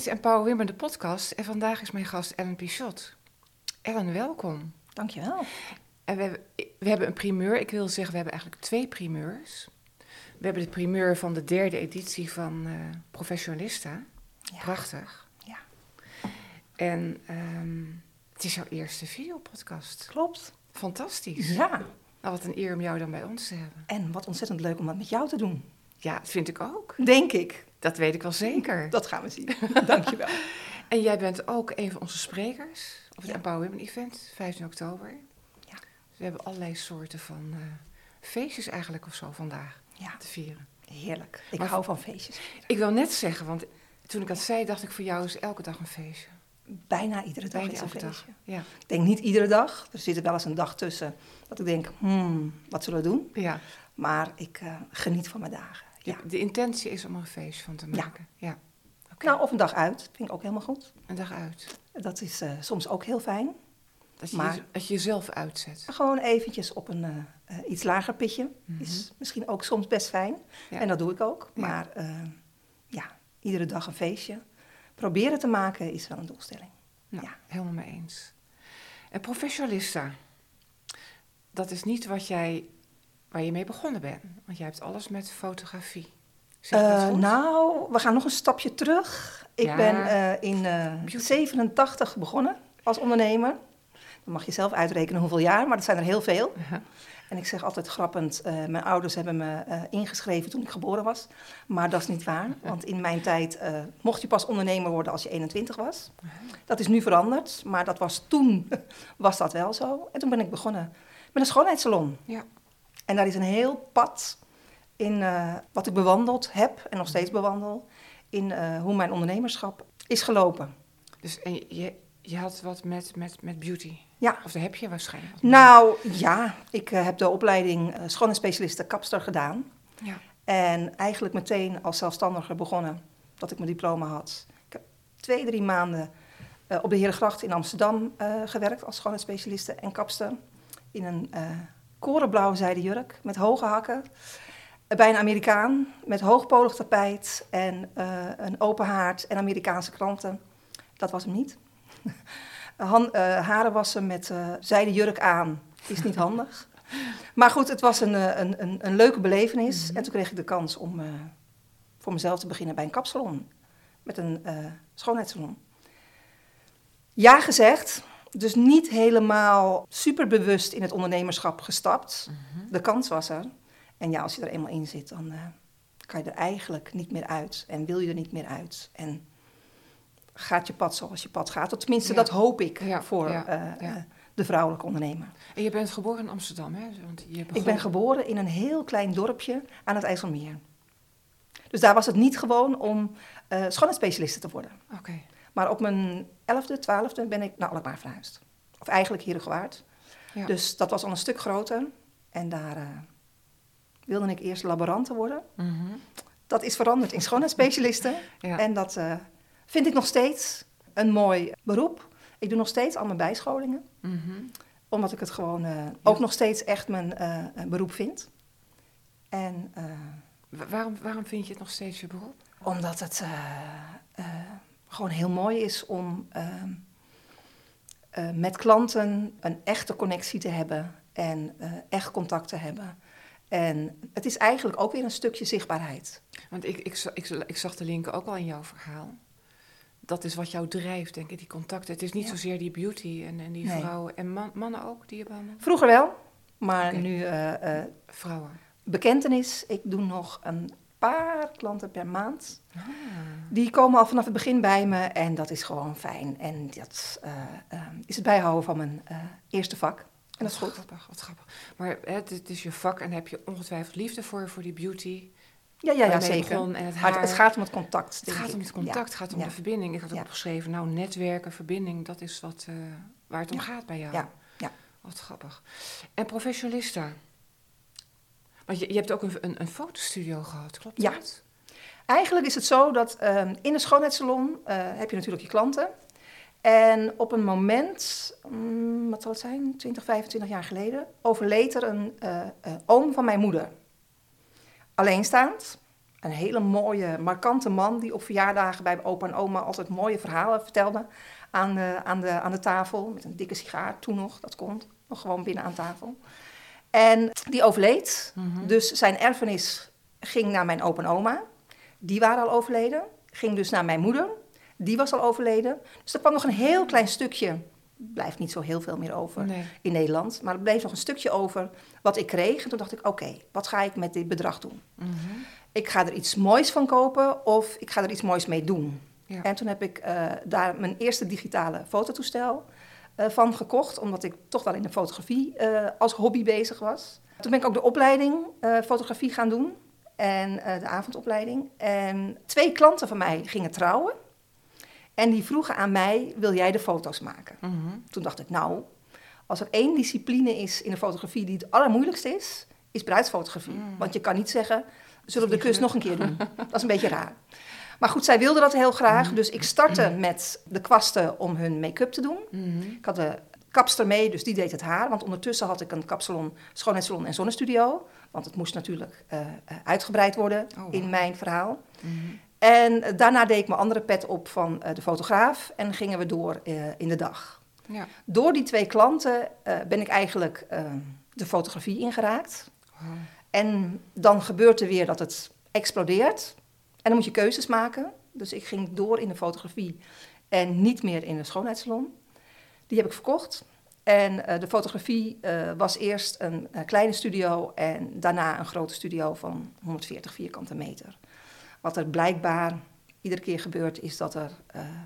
is Empower Women, de podcast. En vandaag is mijn gast Ellen Pichot. Ellen, welkom. Dankjewel. En we hebben een primeur. Ik wil zeggen, we hebben eigenlijk 2 primeurs. We hebben de primeur van de 3e editie van Professionalista. Ja. Prachtig. Ja. En het is jouw eerste videopodcast. Klopt. Fantastisch. Ja. Nou, wat een eer om jou dan bij ons te hebben. En wat ontzettend leuk om dat met jou te doen. Ja, dat vind ik ook. Denk ik. Dat weet ik wel zeker. Dat gaan we zien. Dankjewel. En jij bent ook een van onze sprekers op het Ja. Empower Women Event, 15 oktober. Ja. Dus we hebben allerlei soorten van feestjes eigenlijk of zo vandaag Ja. te vieren. Heerlijk. Ik Maar- hou van feestjes. Ik wil net zeggen, want toen ik dat zei, dacht ik voor jou is elke dag een feestje. Bijna iedere dag Bijna is een elke dag. feestje. Ja. Ik denk niet iedere dag. Er zit er wel eens een dag tussen dat ik denk, wat zullen we doen? Ja. Maar ik geniet van mijn dagen. Ja. De intentie is om er een feestje van te maken. Ja. Oké. Nou, of een dag uit. Vind ik ook helemaal goed. Een dag uit. Dat is soms ook heel fijn. Dat je, Maar- dat je jezelf uitzet. Gewoon eventjes op een iets lager pitje. Is misschien ook soms best fijn. Ja. En dat doe ik ook. Ja. Maar iedere dag een feestje. Proberen te maken is wel een doelstelling. Nou, Ja. helemaal mee eens. En Professionalista, dat is niet waar je mee begonnen bent. Want jij hebt alles met fotografie. Zeg ik dat goed? Nou, we gaan nog een stapje terug. Ik Ja. ben in Beauty. 87 begonnen als ondernemer. Dan mag je zelf uitrekenen hoeveel jaar, maar dat zijn er heel veel. Uh-huh. En ik zeg altijd grappend, mijn ouders hebben me ingeschreven toen ik geboren was. Maar dat is niet waar, want in mijn tijd mocht je pas ondernemer worden als je 21 was. Dat is nu veranderd, maar dat was toen was dat wel zo. En toen ben ik begonnen met een schoonheidssalon. Ja. En daar is een heel pad in wat ik bewandeld heb en nog steeds bewandel. In hoe mijn ondernemerschap is gelopen. Dus en je had wat met beauty. Ja. Of dat heb je waarschijnlijk. Nou ja, ik heb de opleiding schoonheidsspecialiste kapster gedaan. Ja. En eigenlijk meteen als zelfstandiger begonnen dat ik mijn diploma had. Ik heb 2-3 maanden op de Herengracht in Amsterdam gewerkt als schoonheidsspecialiste en kapster. In een korenblauw zijden jurk met hoge hakken. Bij een Amerikaan met hoogpolig tapijt en een open haard en Amerikaanse kranten. Dat was hem niet. Haren wassen met zijden jurk aan is niet handig. Maar goed, het was een leuke belevenis. En toen kreeg ik de kans om voor mezelf te beginnen bij een kapsalon. Met een schoonheidssalon. Ja gezegd, dus niet helemaal superbewust in het ondernemerschap gestapt. De kans was er. En ja, als je er eenmaal in zit, dan kan je er eigenlijk niet meer uit. En wil je er niet meer uit. En gaat je pad zoals je pad gaat. Of tenminste, Ja. dat hoop ik Ja, voor ja. de vrouwelijke ondernemer. En je bent geboren in Amsterdam, hè? Want je Ik ben geboren in een heel klein dorpje aan het IJsselmeer. Dus daar was het niet gewoon om schoonheidsspecialiste te worden. Oké. Maar op mijn 11e, 12e ben ik naar Alkmaar verhuisd. Of eigenlijk Herengewaard. Ja. Dus dat was al een stuk groter. En daar wilde ik eerst laborante worden. Mhm. Dat is veranderd in schoonheidsspecialiste. Ja. En dat vind ik nog steeds een mooi beroep. Ik doe nog steeds al mijn bijscholingen. Mhm. Omdat ik het gewoon ook nog steeds echt mijn beroep vind. En Waarom vind je het nog steeds je beroep? omdat het gewoon heel mooi is om met klanten een echte connectie te hebben. En echt contact te hebben. En het is eigenlijk ook weer een stukje zichtbaarheid. Want ik zag de linken ook al in jouw verhaal. Dat is wat jou drijft, denk ik, die contacten. Het is niet Ja. zozeer die beauty en die Nee. vrouwen. En mannen ook, die je behandelt? Vroeger wel, maar Oké. nu Vrouwen. bekentenis. Ik doe nog een paar klanten per maand. Ah. Die komen al vanaf het begin bij me en dat is gewoon fijn. En dat is het bijhouden van mijn eerste vak. En dat is goed. Grappig, wat grappig. Maar het is je vak en daar heb je ongetwijfeld liefde voor die beauty. Ja, Waarmee je zeker. begon en het Maar haar. het gaat om het contact, Het denk gaat om ik. het contact, het gaat om Ja. de verbinding. Ik had ook Ja. opgeschreven, nou, netwerken, verbinding, dat is waar het om Ja. gaat bij jou. Ja. Ja. Wat grappig. En Professionalista. Want je hebt ook een fotostudio gehad, klopt Ja. dat? Eigenlijk is het zo dat in een schoonheidssalon heb je natuurlijk je klanten. En op een moment, wat zal het zijn, 20, 25 jaar geleden, overleed er een oom van mijn moeder. Alleenstaand, een hele mooie, markante man die op verjaardagen bij opa en oma altijd mooie verhalen vertelde aan de tafel. Met een dikke sigaar, toen nog, dat kon, nog gewoon binnen aan tafel. En die overleed, dus zijn erfenis ging naar mijn opa en oma. Die waren al overleden. Ging dus naar mijn moeder, die was al overleden. Dus er kwam nog een heel klein stukje, blijft niet zo heel veel meer over in Nederland. Maar er bleef nog een stukje over wat ik kreeg. En toen dacht ik, oké, wat ga ik met dit bedrag doen? Ik ga er iets moois van kopen of ik ga er iets moois mee doen. Ja. En toen heb ik daar mijn eerste digitale fototoestel van gekocht, omdat ik toch wel in de fotografie als hobby bezig was. Toen ben ik ook de opleiding fotografie gaan doen en de avondopleiding. En 2 klanten van mij gingen trouwen en die vroegen aan mij, wil jij de foto's maken? Toen dacht ik, nou, als er 1 discipline is in de fotografie die het allermoeilijkste is bruidsfotografie. Want je kan niet zeggen, zullen we de kus nog een keer doen? Dat is een beetje raar. Maar goed, zij wilden dat heel graag. Dus ik startte met de kwasten om hun make-up te doen. Ik had de kapster mee, dus die deed het haar. Want ondertussen had ik een kapsalon, schoonheidssalon en zonnestudio. Want het moest natuurlijk uitgebreid worden in mijn verhaal. En daarna deed ik mijn andere pet op van de fotograaf. En gingen we door in de dag. Ja. Door die 2 klanten ben ik eigenlijk de fotografie ingeraakt. En dan gebeurt er weer dat het explodeert. En dan moet je keuzes maken. Dus ik ging door in de fotografie en niet meer in de schoonheidssalon. Die heb ik verkocht. En de fotografie was eerst een kleine studio en daarna een grote studio van 140 vierkante meter. Wat er blijkbaar iedere keer gebeurt is dat er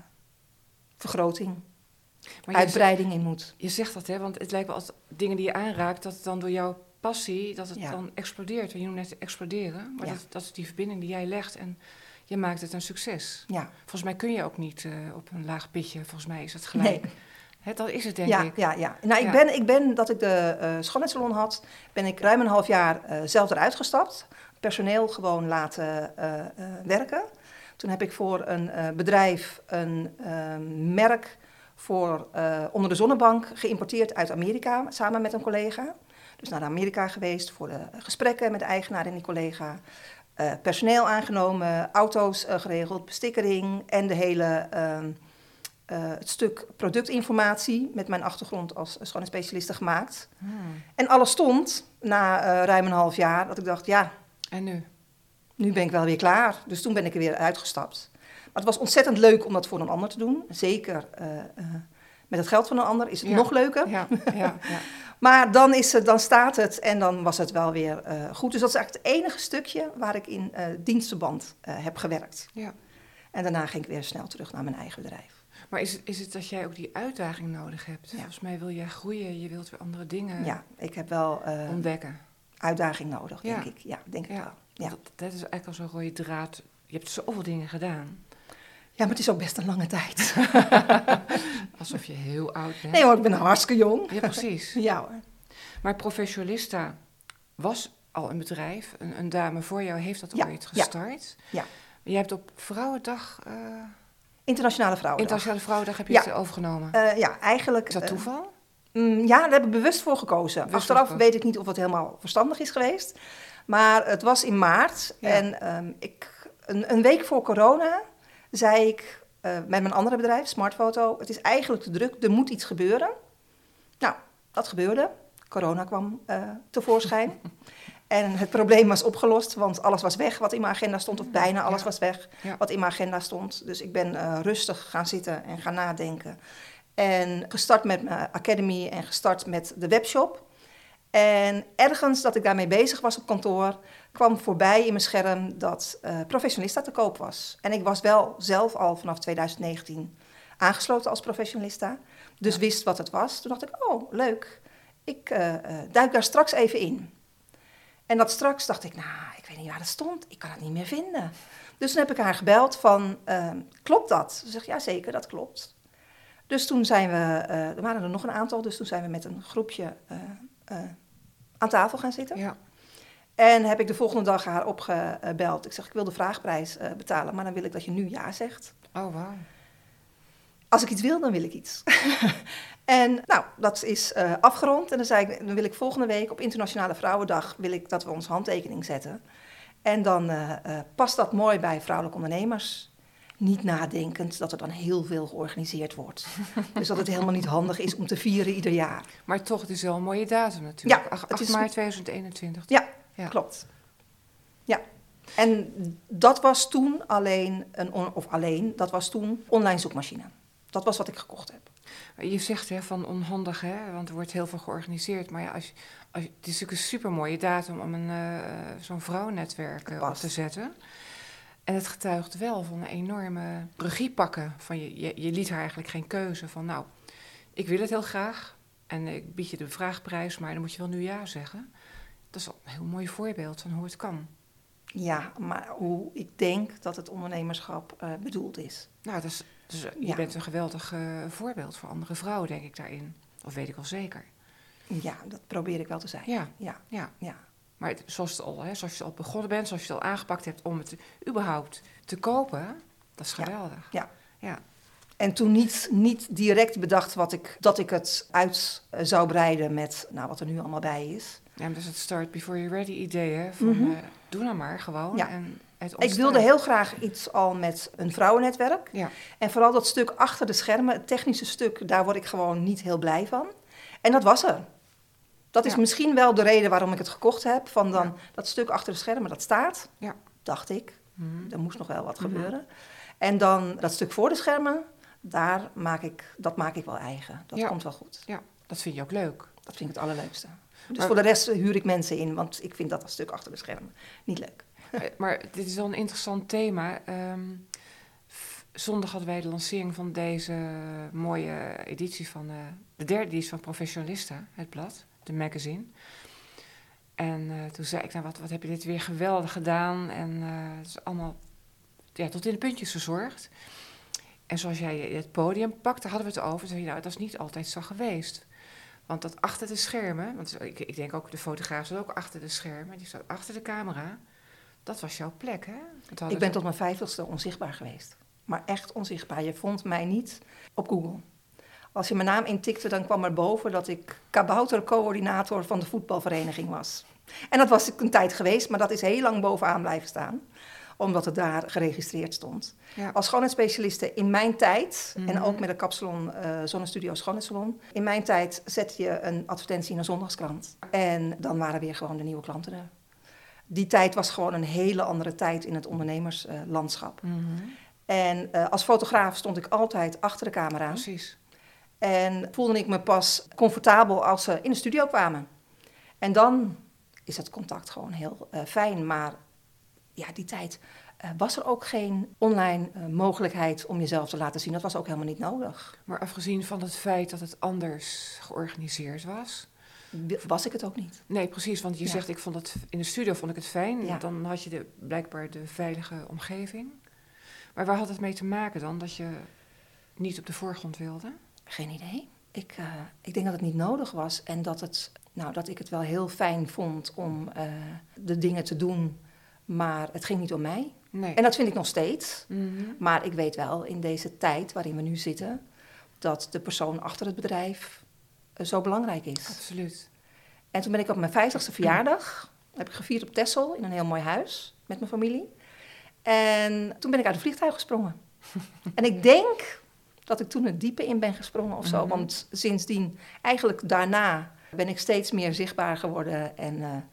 vergroting, uitbreiding in moet. Je zegt dat, hè? Want het lijkt wel als dingen die je aanraakt, dat het dan door jouw passie, dat het dan explodeert. Je noemt net exploderen, maar dat is die verbinding die jij legt en je maakt het een succes. Ja. Volgens mij kun je ook niet op een laag pitje, volgens mij is het gelijk. Nee. Dat is het, denk ik. Ja. Nou, ik ben dat ik de schoonheidssalon had, ben ik ruim een half jaar zelf eruit gestapt. Personeel gewoon laten werken. Toen heb ik voor een bedrijf een merk voor onder de zonnebank geïmporteerd uit Amerika, samen met een collega. Dus naar Amerika geweest voor de gesprekken met de eigenaar en die collega. Personeel aangenomen, auto's geregeld, bestikkering en de hele het stuk productinformatie met mijn achtergrond als schoonheidsspecialiste gemaakt. En alles stond na ruim een half jaar dat ik dacht, ja. En nu? Nu ben ik wel weer klaar. Dus toen ben ik er weer uitgestapt. Maar het was ontzettend leuk om dat voor een ander te doen. Zeker met het geld van een ander is het nog leuker. Ja. Maar dan staat het en dan was het wel weer goed. Dus dat is eigenlijk het enige stukje waar ik in dienstverband heb gewerkt. Ja. En daarna ging ik weer snel terug naar mijn eigen bedrijf. Maar is het dat jij ook die uitdaging nodig hebt? Ja. Volgens mij wil jij groeien, je wilt weer andere dingen ik heb wel ontdekken. Uitdaging nodig, denk ik. Ja, denk ik wel. Ja. Dat is eigenlijk al zo'n rode draad. Je hebt zoveel dingen gedaan. Ja, maar het is ook best een lange tijd. Alsof je heel oud bent. Nee hoor, ik ben hartstikke jong. Ja, precies. Ja hoor. Maar Professionalista was al een bedrijf. Een dame voor jou heeft dat ooit gestart. Ja. Je hebt op Vrouwendag... Internationale Vrouwendag. Internationale Vrouwendag heb je het overgenomen. Eigenlijk... Is dat toeval? Daar heb ik bewust voor gekozen. Achteraf weet ik niet of het helemaal verstandig is geweest. Maar het was in maart. Ja. En een week voor corona zei ik met mijn andere bedrijf, Smartfoto, het is eigenlijk te druk, er moet iets gebeuren. Nou, dat gebeurde. Corona kwam tevoorschijn. En het probleem was opgelost, want alles was weg wat in mijn agenda stond. Of bijna alles was weg wat in mijn agenda stond. Dus ik ben rustig gaan zitten en gaan nadenken. En gestart met mijn academy en gestart met de webshop. En ergens dat ik daarmee bezig was op kantoor, kwam voorbij in mijn scherm dat Professionalista te koop was. En ik was wel zelf al vanaf 2019 aangesloten als Professionalista. Dus wist wat het was. Toen dacht ik, oh, leuk. Ik duik daar straks even in. En dat straks dacht ik, ik weet niet waar dat stond. Ik kan het niet meer vinden. Dus toen heb ik haar gebeld van, klopt dat? Ze zegt, ja zeker, dat klopt. Dus toen zijn we, er waren er nog een aantal, dus toen zijn we met een groepje aan tafel gaan zitten. Ja. En heb ik de volgende dag haar opgebeld. Ik zeg, ik wil de vraagprijs betalen, maar dan wil ik dat je nu ja zegt. Oh, wauw. Als ik iets wil, dan wil ik iets. En dat is afgerond. En dan zei ik, dan wil ik volgende week op Internationale Vrouwendag, wil ik dat we onze handtekening zetten. En dan past dat mooi bij vrouwelijke ondernemers. Niet nadenkend dat er dan heel veel georganiseerd wordt. Dus dat het helemaal niet handig is om te vieren ieder jaar. Maar toch, het is wel een mooie datum natuurlijk. Ja, 8 maart 2021. Ja, klopt. Ja. En dat was toen dat was toen online zoekmachine. Dat was wat ik gekocht heb. Je zegt van onhandig, want er wordt heel veel georganiseerd. Maar ja, het is natuurlijk een supermooie datum om zo'n vrouwennetwerk op te zetten. En het getuigt wel van een enorme regie pakken. Van je liet haar eigenlijk geen keuze van, nou, ik wil het heel graag. En ik bied je de vraagprijs, maar dan moet je wel nu ja zeggen. Dat is een heel mooi voorbeeld van hoe het kan. Ja, maar hoe ik denk dat het ondernemerschap bedoeld is. Nou, je bent een geweldig voorbeeld voor andere vrouwen, denk ik, daarin. Of weet ik wel zeker. Ja, dat probeer ik wel te zijn. Ja. Maar zoals je al begonnen bent, zoals je het al aangepakt hebt om het überhaupt te kopen, dat is geweldig. Ja. En toen niet direct bedacht dat ik het uit zou breiden met wat er nu allemaal bij is. Ja, maar dat is het start before you're ready idee, hè? Doe dan maar gewoon. Ja. En ik wilde heel graag iets al met een vrouwennetwerk. Ja. En vooral dat stuk achter de schermen, het technische stuk, daar word ik gewoon niet heel blij van. En dat was er. Dat is misschien wel de reden waarom ik het gekocht heb. Van dan dat stuk achter de schermen, dat staat, dacht ik. Er moest nog wel wat gebeuren. En dan dat stuk voor de schermen, dat maak ik wel eigen. Dat komt wel goed. Ja, dat vind je ook leuk. Dat vind ik het allerleukste. Dus voor de rest huur ik mensen in, want ik vind dat stuk achter de schermen niet leuk. Maar dit is wel een interessant thema. Zondag hadden wij de lancering van deze mooie editie van de derde editie van Professionalista, het blad, de magazine. En toen zei ik, wat heb je dit weer geweldig gedaan. En het is allemaal tot in de puntjes verzorgd. En zoals jij het podium pakte, hadden we het over. Toen zei je, dat is niet altijd zo geweest. Want dat achter de schermen, want ik denk ook de fotograaf zat ook achter de schermen, die zat achter de camera. Dat was jouw plek, hè? Ik ben tot mijn 50ste onzichtbaar geweest. Maar echt onzichtbaar. Je vond mij niet op Google. Als je mijn naam intikte, dan kwam er boven dat ik kaboutercoördinator van de voetbalvereniging was. En dat was een tijd geweest, maar dat is heel lang bovenaan blijven staan. Omdat het daar geregistreerd stond. Ja. Als schoonheidsspecialiste in mijn tijd, en ook met de kapsalon Zonnestudio Schoonheidssalon. In mijn tijd zette je een advertentie in een zondagskrant. En dan waren weer gewoon de nieuwe klanten er. Die tijd was gewoon een hele andere tijd in het ondernemerslandschap. En als fotograaf stond ik altijd achter de camera. Precies. En voelde ik me pas comfortabel als ze in de studio kwamen. En dan is het contact gewoon heel fijn. Maar die tijd was er ook geen online mogelijkheid om jezelf te laten zien. Dat was ook helemaal niet nodig. Maar afgezien van het feit dat het anders georganiseerd was, was ik het ook niet. Nee, precies. Want je zegt, in de studio vond ik het fijn. Ja. Dan had je blijkbaar de veilige omgeving. Maar waar had het mee te maken dan, dat je niet op de voorgrond wilde? Geen idee. Ik denk dat het niet nodig was. En dat ik het wel heel fijn vond om de dingen te doen. Maar het ging niet om mij. Nee. En dat vind ik nog steeds. Maar ik weet wel, in deze tijd waarin we nu zitten, dat de persoon achter het bedrijf zo belangrijk is. Absoluut. En toen ben ik op mijn 50ste verjaardag, heb ik gevierd op Texel in een heel mooi huis met mijn familie. En toen ben ik uit het vliegtuig gesprongen. En ik denk dat ik toen het diepe in ben gesprongen of zo. Want sindsdien, eigenlijk daarna, ben ik steeds meer zichtbaar geworden. En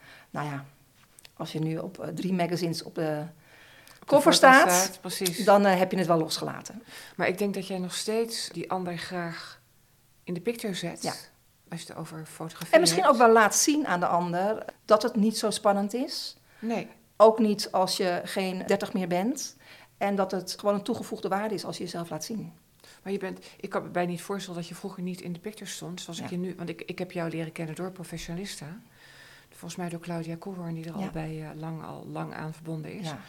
als je nu op 3 magazines op de koffer staat, dan heb je het wel losgelaten. Maar ik denk dat jij nog steeds die ander graag in de picture zet. Ja. Als je het over fotografie En misschien ook wel laat zien aan de ander dat het niet zo spannend is. Nee. Ook niet als je geen 30 meer bent. En dat het gewoon een toegevoegde waarde is als je jezelf laat zien. Maar ik kan me bijna niet voorstellen dat je vroeger niet in de picture stond. Zoals ik je nu, want ik heb jou leren kennen door Professionalista. Volgens mij door Claudia Koehoorn, die er al lang aan verbonden is. Ja.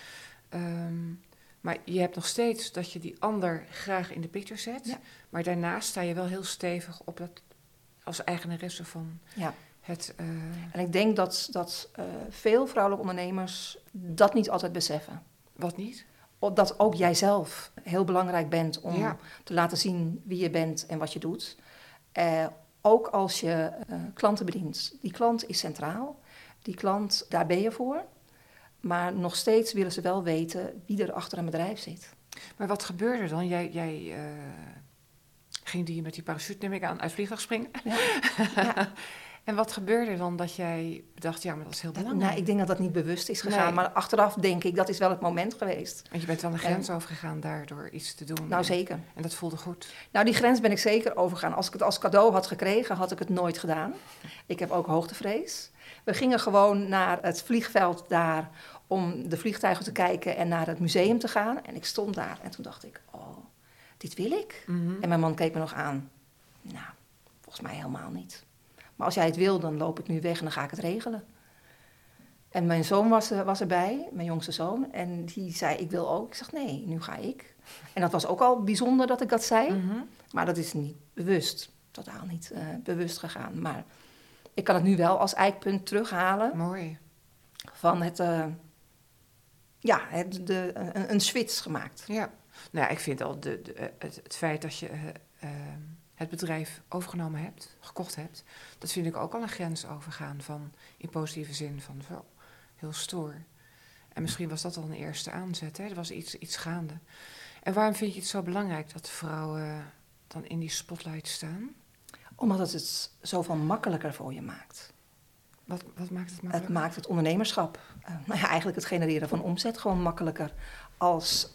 Maar je hebt nog steeds dat je die ander graag in de picture zet. Ja. Maar daarnaast sta je wel heel stevig op dat als eigenaresse van het... En ik denk dat veel vrouwelijke ondernemers dat niet altijd beseffen. Wat niet? Dat ook jijzelf heel belangrijk bent om te laten zien wie je bent en wat je doet. Ook als je klanten bedient. Die klant is centraal. Die klant, daar ben je voor. Maar nog steeds willen ze wel weten wie er achter een bedrijf zit. Maar wat gebeurde dan? Jij ging die met die parachute, neem ik aan, uit het vliegtuig springen? Ja. Ja. En wat gebeurde dan dat jij dacht, ja, maar dat is heel belangrijk? Nou, ik denk dat dat niet bewust is gegaan. Nee. Maar achteraf denk ik, dat is wel het moment geweest. Want je bent wel een grens overgegaan daardoor iets te doen. Nou, zeker. En dat voelde goed. Nou, die grens ben ik zeker overgegaan. Als ik het als cadeau had gekregen, had ik het nooit gedaan. Ik heb ook hoogtevrees. We gingen gewoon naar het vliegveld daar om de vliegtuigen te kijken en naar het museum te gaan. En ik stond daar en toen dacht ik, oh, dit wil ik. Mm-hmm. En mijn man keek me nog aan. Nou, volgens mij helemaal niet. Maar als jij het wil, dan loop ik nu weg en dan ga ik het regelen. En mijn zoon was erbij, mijn jongste zoon. En die zei, ik wil ook. Ik zeg, nee, nu ga ik. En dat was ook al bijzonder dat ik dat zei. Mm-hmm. Maar dat is niet bewust, totaal niet bewust gegaan. Maar ik kan het nu wel als eikpunt terughalen. Mooi. Van een switch gemaakt. Ja, nou ja, ik vind al het feit dat je het bedrijf overgenomen hebt, gekocht hebt, dat vind ik ook al een grens overgaan van, in positieve zin, van zo, heel stoer. En misschien was dat al een eerste aanzet, hè? Er was iets gaande. En waarom vind je het zo belangrijk dat vrouwen dan in die spotlight staan? Omdat het zoveel makkelijker voor je maakt. Wat maakt het makkelijker? Het maakt het ondernemerschap, eigenlijk het genereren van omzet gewoon makkelijker. Als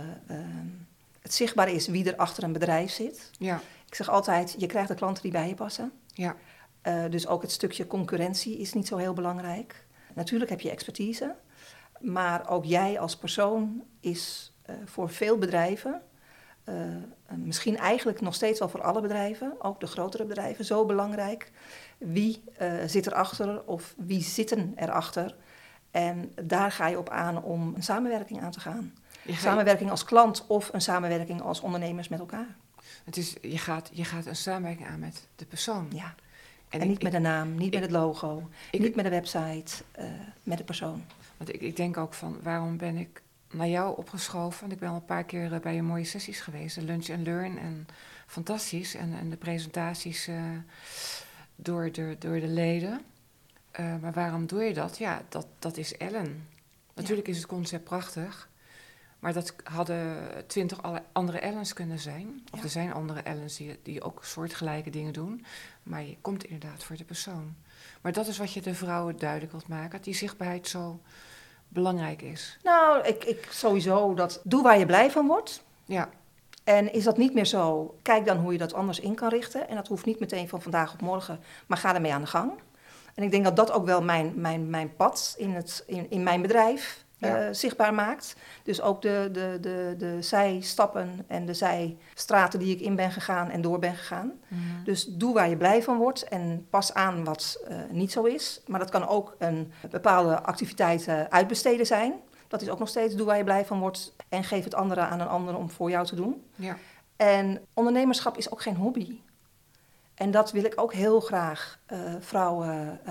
het zichtbaar is wie er achter een bedrijf zit. Ja. Ik zeg altijd, je krijgt de klanten die bij je passen. Ja. Dus ook het stukje concurrentie is niet zo heel belangrijk. Natuurlijk heb je expertise, maar ook jij als persoon is voor veel bedrijven, misschien eigenlijk nog steeds wel voor alle bedrijven, ook de grotere bedrijven, zo belangrijk. Wie zit erachter of wie zitten erachter? En daar ga je op aan om een samenwerking aan te gaan. Samenwerking als klant of een samenwerking als ondernemers met elkaar. Het is, je gaat een samenwerking aan met de persoon. Ja. En niet met de naam, niet met het logo, niet met de website, met de persoon. Want ik denk ook van, waarom ben ik naar jou opgeschoven? Want ik ben al een paar keer bij je mooie sessies geweest. De lunch and learn en fantastisch. En de presentaties door de leden. Maar waarom doe je dat? Ja, dat is Ellen. Natuurlijk is het concept prachtig. Maar dat hadden 20 andere Ellens kunnen zijn. Of er zijn andere Ellens die ook soortgelijke dingen doen. Maar je komt inderdaad voor de persoon. Maar dat is wat je de vrouwen duidelijk wilt maken. Dat die zichtbaarheid zo belangrijk is. Nou, ik sowieso dat doe waar je blij van wordt. Ja. En is dat niet meer zo, kijk dan hoe je dat anders in kan richten. En dat hoeft niet meteen van vandaag op morgen, maar ga ermee aan de gang. En ik denk dat dat ook wel mijn pad in mijn bedrijf zichtbaar maakt. Dus ook de zijstappen en de zijstraten die ik in ben gegaan en door ben gegaan. Mm-hmm. Dus doe waar je blij van wordt en pas aan wat niet zo is. Maar dat kan ook een bepaalde activiteit uitbesteden zijn. Dat is ook nog steeds doe waar je blij van wordt en geef het andere aan een ander om voor jou te doen. Ja. En ondernemerschap is ook geen hobby. En dat wil ik ook heel graag vrouwen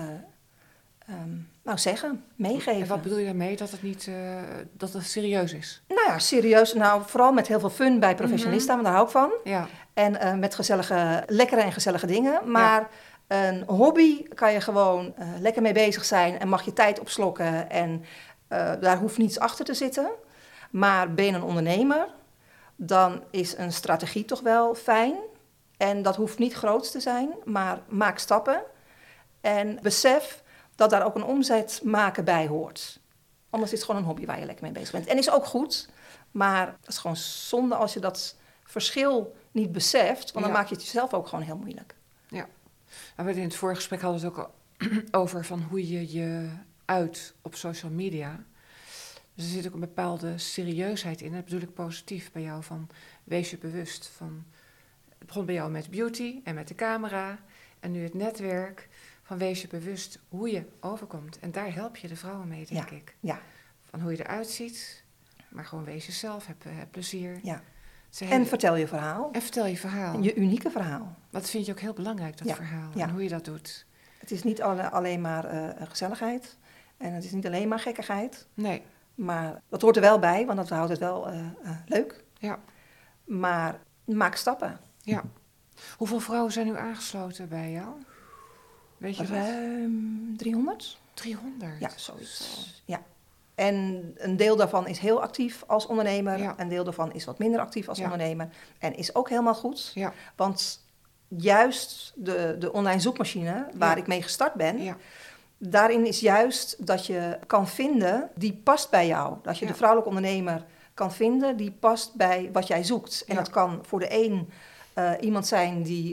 zeggen, meegeven. En wat bedoel je daarmee? Dat het serieus is? Nou ja, serieus. Nou, vooral met heel veel fun bij Professionista, want daar hou ik van. Ja. En met lekkere en gezellige dingen. Maar een hobby kan je gewoon lekker mee bezig zijn en mag je tijd opslokken. En daar hoeft niets achter te zitten. Maar ben je een ondernemer, dan is een strategie toch wel fijn. En dat hoeft niet groots te zijn, maar maak stappen. En besef dat daar ook een omzet maken bij hoort. Anders is het gewoon een hobby waar je lekker mee bezig bent. En is ook goed, maar het is gewoon zonde als je dat verschil niet beseft. Want dan maak je het jezelf ook gewoon heel moeilijk. Ja, maar in het vorige gesprek hadden we het ook over van hoe je je uit op social media. Dus er zit ook een bepaalde serieusheid in. Dat bedoel ik positief bij jou, van wees je bewust van. Het begon bij jou met beauty en met de camera en nu het netwerk. Van wees je bewust hoe je overkomt. En daar help je de vrouwen mee, denk ik. Ja. Van hoe je eruit ziet, maar gewoon wees jezelf, heb plezier. Ja. En vertel je verhaal. En vertel je verhaal. Je unieke verhaal. Dat vind je ook heel belangrijk, dat verhaal. Ja. En hoe je dat doet. Het is niet alleen maar gezelligheid. En het is niet alleen maar gekkigheid. Nee. Maar dat hoort er wel bij, want dat houdt het wel leuk. Ja. Maar maak stappen. Ja. Hoeveel vrouwen zijn nu aangesloten bij jou? Weet je ruim 300. 300? Ja, zoiets. Ja. En een deel daarvan is heel actief als ondernemer. Ja. Een deel daarvan is wat minder actief als ondernemer. En is ook helemaal goed. Ja. Want juist de online zoekmachine waar ik mee gestart ben... Ja. Daarin is juist dat je kan vinden die past bij jou. Dat je de vrouwelijke ondernemer kan vinden die past bij wat jij zoekt. En dat kan voor de een iemand zijn die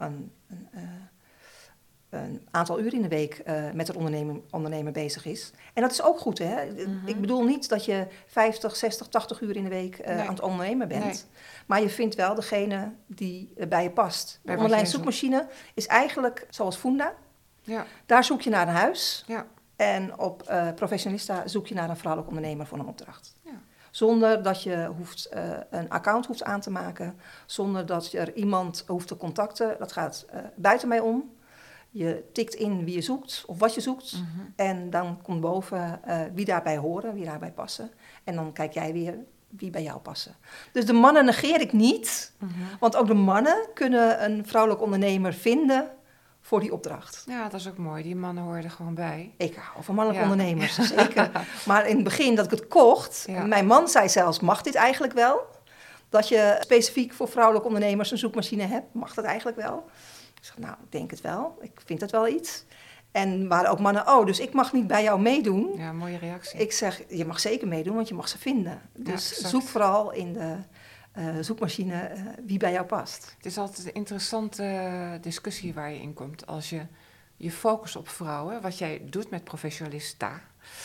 een aantal uur in de week met het ondernemen bezig is. En dat is ook goed, hè? Mm-hmm. Ik bedoel niet dat je 50, 60, 80 uur in de week aan het ondernemen bent. Nee. Maar je vindt wel degene die bij je past. De online zoekmachine is eigenlijk zoals Funda. Ja. Daar zoek je naar een huis. Ja. En op Professionalista zoek je naar een vrouwelijk ondernemer voor een opdracht. Ja. Zonder dat je een account hoeft aan te maken. Zonder dat je er iemand hoeft te contacten. Dat gaat buiten mij om. Je tikt in wie je zoekt of wat je zoekt. Mm-hmm. En dan komt boven wie daarbij horen, wie daarbij passen. En dan kijk jij weer wie bij jou passen. Dus de mannen negeer ik niet. Mm-hmm. Want ook de mannen kunnen een vrouwelijk ondernemer vinden voor die opdracht. Ja, dat is ook mooi. Die mannen horen er gewoon bij. Ik hou van mannelijke ondernemers, zeker. Maar in het begin dat ik het kocht... Mijn man zei zelfs, mag dit eigenlijk wel? Dat je specifiek voor vrouwelijke ondernemers een zoekmachine hebt. Mag dat eigenlijk wel? Ik zeg, nou, ik denk het wel. Ik vind het wel iets. En waren ook mannen, dus ik mag niet bij jou meedoen. Ja, mooie reactie. Ik zeg, je mag zeker meedoen, want je mag ze vinden. Dus zoek vooral in de zoekmachine wie bij jou past. Het is altijd een interessante discussie waar je in komt. Als je focust op vrouwen, wat jij doet met Professionalista.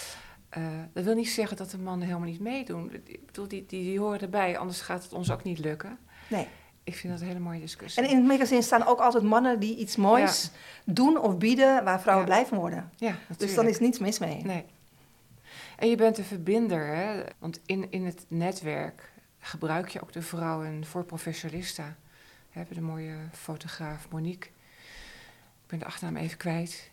Dat wil niet zeggen dat de mannen helemaal niet meedoen. Ik bedoel, die horen erbij, anders gaat het ons ook niet lukken. Nee. Ik vind dat een hele mooie discussie. En in het magazine staan ook altijd mannen die iets moois doen of bieden waar vrouwen blij van worden. Ja, natuurlijk. Dus dan is niets mis mee. Nee. En je bent een verbinder, hè? Want in het netwerk gebruik je ook de vrouwen voor Professionalista. We hebben de mooie fotograaf Monique. Ik ben de achternaam even kwijt.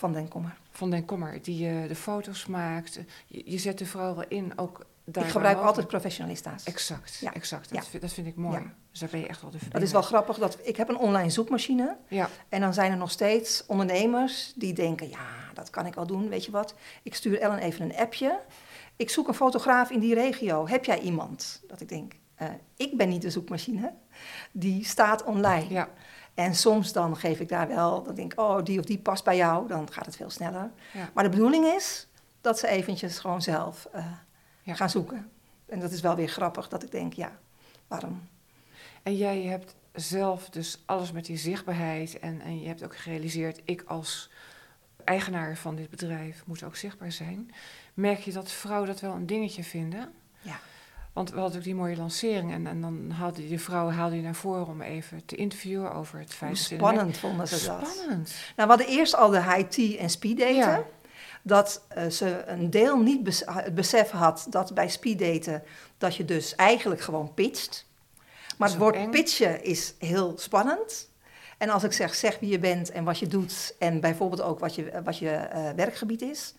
Van den Kommer, die de foto's maakt. Je zet de vrouw wel in, ook daar. Ik gebruik altijd Professionalista's. Exact. Dat vind ik mooi. Ja. Dus daar ben je echt wel de verbinder. Het is wel grappig, ik heb een online zoekmachine. Ja. En dan zijn er nog steeds ondernemers die denken, ja, dat kan ik wel doen, weet je wat. Ik stuur Ellen even een appje. Ik zoek een fotograaf in die regio. Heb jij iemand? Dat ik denk, ik ben niet de zoekmachine. Die staat online. Ja. En soms dan geef ik daar wel, dan denk ik, die of die past bij jou. Dan gaat het veel sneller. Ja. Maar de bedoeling is dat ze eventjes gewoon zelf gaan zoeken. En dat is wel weer grappig dat ik denk, waarom? En jij hebt zelf dus alles met die zichtbaarheid. En je hebt ook gerealiseerd, ik als eigenaar van dit bedrijf moet ook zichtbaar zijn. Merk je dat vrouwen dat wel een dingetje vinden? Ja. Want we hadden ook die mooie lancering en dan haalde je vrouwen naar voren om even te interviewen over het feit. Spannend vonden ze dat. Spannend. Nou, we hadden eerst al de high-tea en speeddaten. Ja. Dat ze een deel niet het besef had dat bij speeddaten dat je dus eigenlijk gewoon pitcht. Maar het woord pitchen is heel spannend. En als ik zeg wie je bent en wat je doet en bijvoorbeeld ook wat je werkgebied is.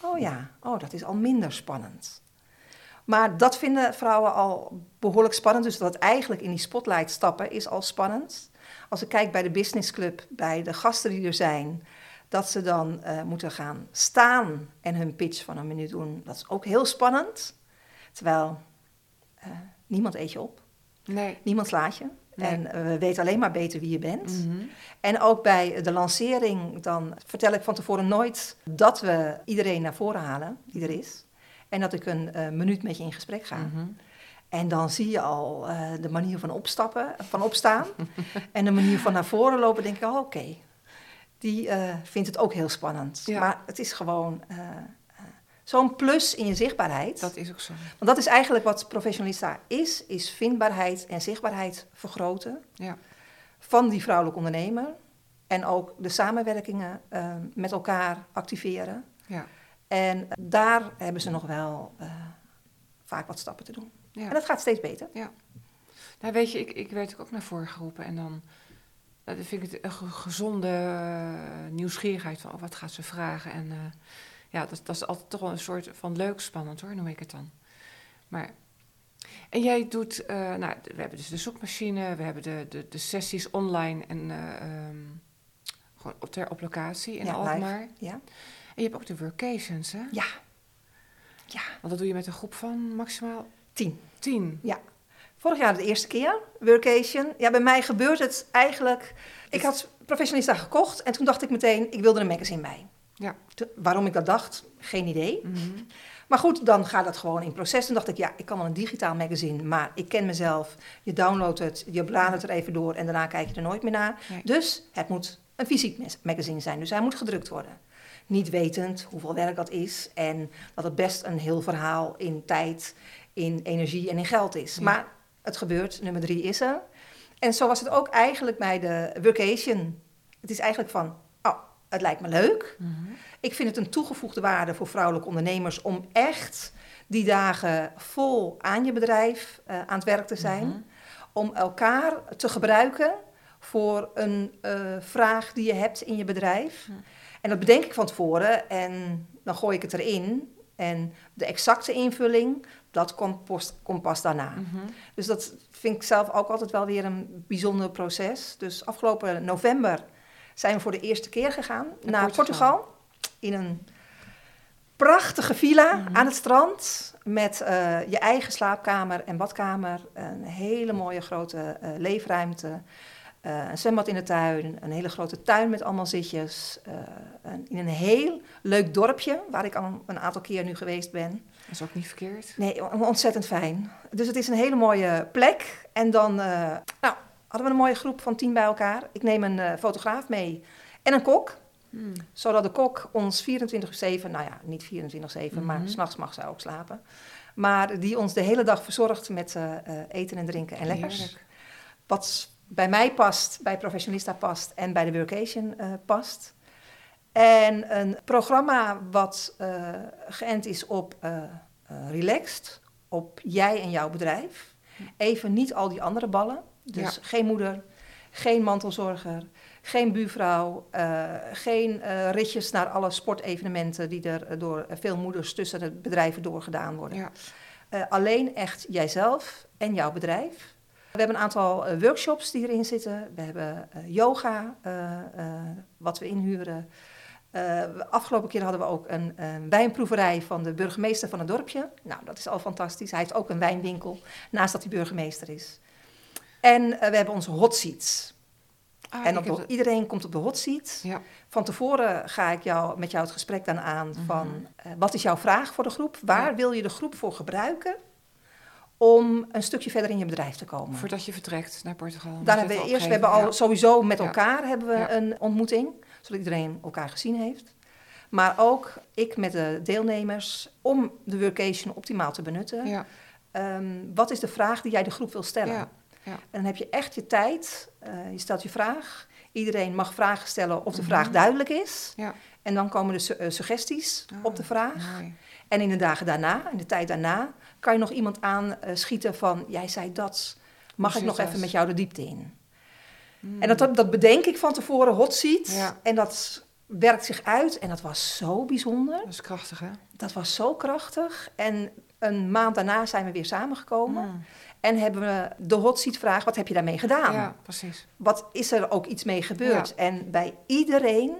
Dat is al minder spannend. Maar dat vinden vrouwen al behoorlijk spannend. Dus dat eigenlijk in die spotlight stappen is al spannend. Als ik kijk bij de Business Club, bij de gasten die er zijn, dat ze dan moeten gaan staan en hun pitch van een minuut doen. Dat is ook heel spannend. Terwijl niemand eet je op. Nee. Niemand slaat je. Nee. En we weten alleen maar beter wie je bent. Mm-hmm. En ook bij de lancering, dan vertel ik van tevoren nooit dat we iedereen naar voren halen, die er is. En dat ik een minuut met je in gesprek ga. Mm-hmm. En dan zie je al de manier van opstaan. En de manier van naar voren lopen, denk ik, oké. Die vindt het ook heel spannend. Ja. Maar het is gewoon zo'n plus in je zichtbaarheid. Dat is ook zo. Want dat is eigenlijk wat Professionalista is vindbaarheid en zichtbaarheid vergroten. Ja. Van die vrouwelijke ondernemer. En ook de samenwerkingen met elkaar activeren. Ja. En daar hebben ze nog wel vaak wat stappen te doen. Ja. En dat gaat steeds beter. Ja. Nou weet je, ik werd ook naar voren geroepen en dan vind ik het een gezonde nieuwsgierigheid van wat gaat ze vragen. En dat is altijd toch wel een soort van leuk spannend hoor, noem ik het dan. En jij doet, we hebben dus de zoekmachine, we hebben de sessies online en gewoon op locatie in Alkmaar. Ja. En je hebt ook de workations, hè? Ja. Ja. Want dat doe je met een groep van maximaal? 10. Ja. Vorig jaar de eerste keer, workation. Ja, bij mij gebeurt het eigenlijk... Ik had Professionista gekocht en toen dacht ik meteen, ik wilde een magazine bij. Ja. Waarom ik dat dacht, geen idee. Mm-hmm. Maar goed, dan gaat dat gewoon in proces. Toen dacht ik, ik kan wel een digitaal magazine, maar ik ken mezelf. Je downloadt het, je bladert er even door en daarna kijk je er nooit meer naar. Nee. Dus het moet een fysiek magazine zijn, dus hij moet gedrukt worden. Niet wetend hoeveel werk dat is en dat het best een heel verhaal in tijd, in energie en in geld is. Ja. Maar het gebeurt, nummer 3 is er. En zo was het ook eigenlijk bij de workation. Het is eigenlijk van, het lijkt me leuk. Mm-hmm. Ik vind het een toegevoegde waarde voor vrouwelijke ondernemers om echt die dagen vol aan je bedrijf aan het werk te zijn. Mm-hmm. Om elkaar te gebruiken voor een vraag die je hebt in je bedrijf. Mm. En dat bedenk ik van tevoren en dan gooi ik het erin. En de exacte invulling, dat komt pas daarna. Mm-hmm. Dus dat vind ik zelf ook altijd wel weer een bijzonder proces. Dus afgelopen november zijn we voor de eerste keer gegaan naar Portugal. In een prachtige villa aan het strand. Met je eigen slaapkamer en badkamer. Een hele mooie grote leefruimte. Een zwembad in de tuin. Een hele grote tuin met allemaal zitjes. In een heel leuk dorpje, waar ik al een aantal keer nu geweest ben. Dat is ook niet verkeerd. Nee, ontzettend fijn. Dus het is een hele mooie plek. En dan hadden we een mooie groep van 10 bij elkaar. Ik neem een fotograaf mee en een kok. Zodat de kok ons 24/7, niet 24/7, maar 's nachts mag zij ook slapen. Maar die ons de hele dag verzorgt met eten en drinken en lekkers. Heerlijk. Wat bij mij past, bij Professionista past en bij de workation past. En een programma wat geënt is op relaxed, op jij en jouw bedrijf. Even niet al die andere ballen. Dus geen moeder, geen mantelzorger, geen buurvrouw, geen ritjes naar alle sportevenementen die er door veel moeders tussen de bedrijven doorgedaan worden. Ja. Alleen echt jijzelf en jouw bedrijf. We hebben een aantal workshops die erin zitten. We hebben yoga, wat we inhuren. Afgelopen keer hadden we ook een wijnproeverij van de burgemeester van het dorpje. Nou, dat is al fantastisch. Hij heeft ook een wijnwinkel, naast dat hij burgemeester is. En we hebben onze hot seats. Iedereen komt op de hot seat. Ja. Van tevoren ga ik met jou het gesprek dan aan van... wat is jouw vraag voor de groep? Waar wil je de groep voor gebruiken om een stukje verder in je bedrijf te komen? Voordat je vertrekt naar Portugal. Daar hebben we eerst, we hebben al sowieso met elkaar hebben we een ontmoeting, zodat iedereen elkaar gezien heeft. Maar ook ik met de deelnemers om de workation optimaal te benutten. Ja. Wat is de vraag die jij de groep wil stellen? Ja. Ja. En dan heb je echt je tijd, je stelt je vraag. Iedereen mag vragen stellen of de vraag duidelijk is. Ja. En dan komen de suggesties op de vraag. Mooi. En in de dagen daarna, in de tijd daarna, kan je nog iemand aanschieten van... jij zei dat, mag ik nog even met jou de diepte in? En dat bedenk ik van tevoren, hot seat. Ja. En dat werkt zich uit en dat was zo bijzonder. Dat is krachtig, hè? Dat was zo krachtig. En een maand daarna zijn we weer samengekomen... En hebben we de hot seat vraag, wat heb je daarmee gedaan? Ja, precies. Wat is er ook iets mee gebeurd? Ja. En bij iedereen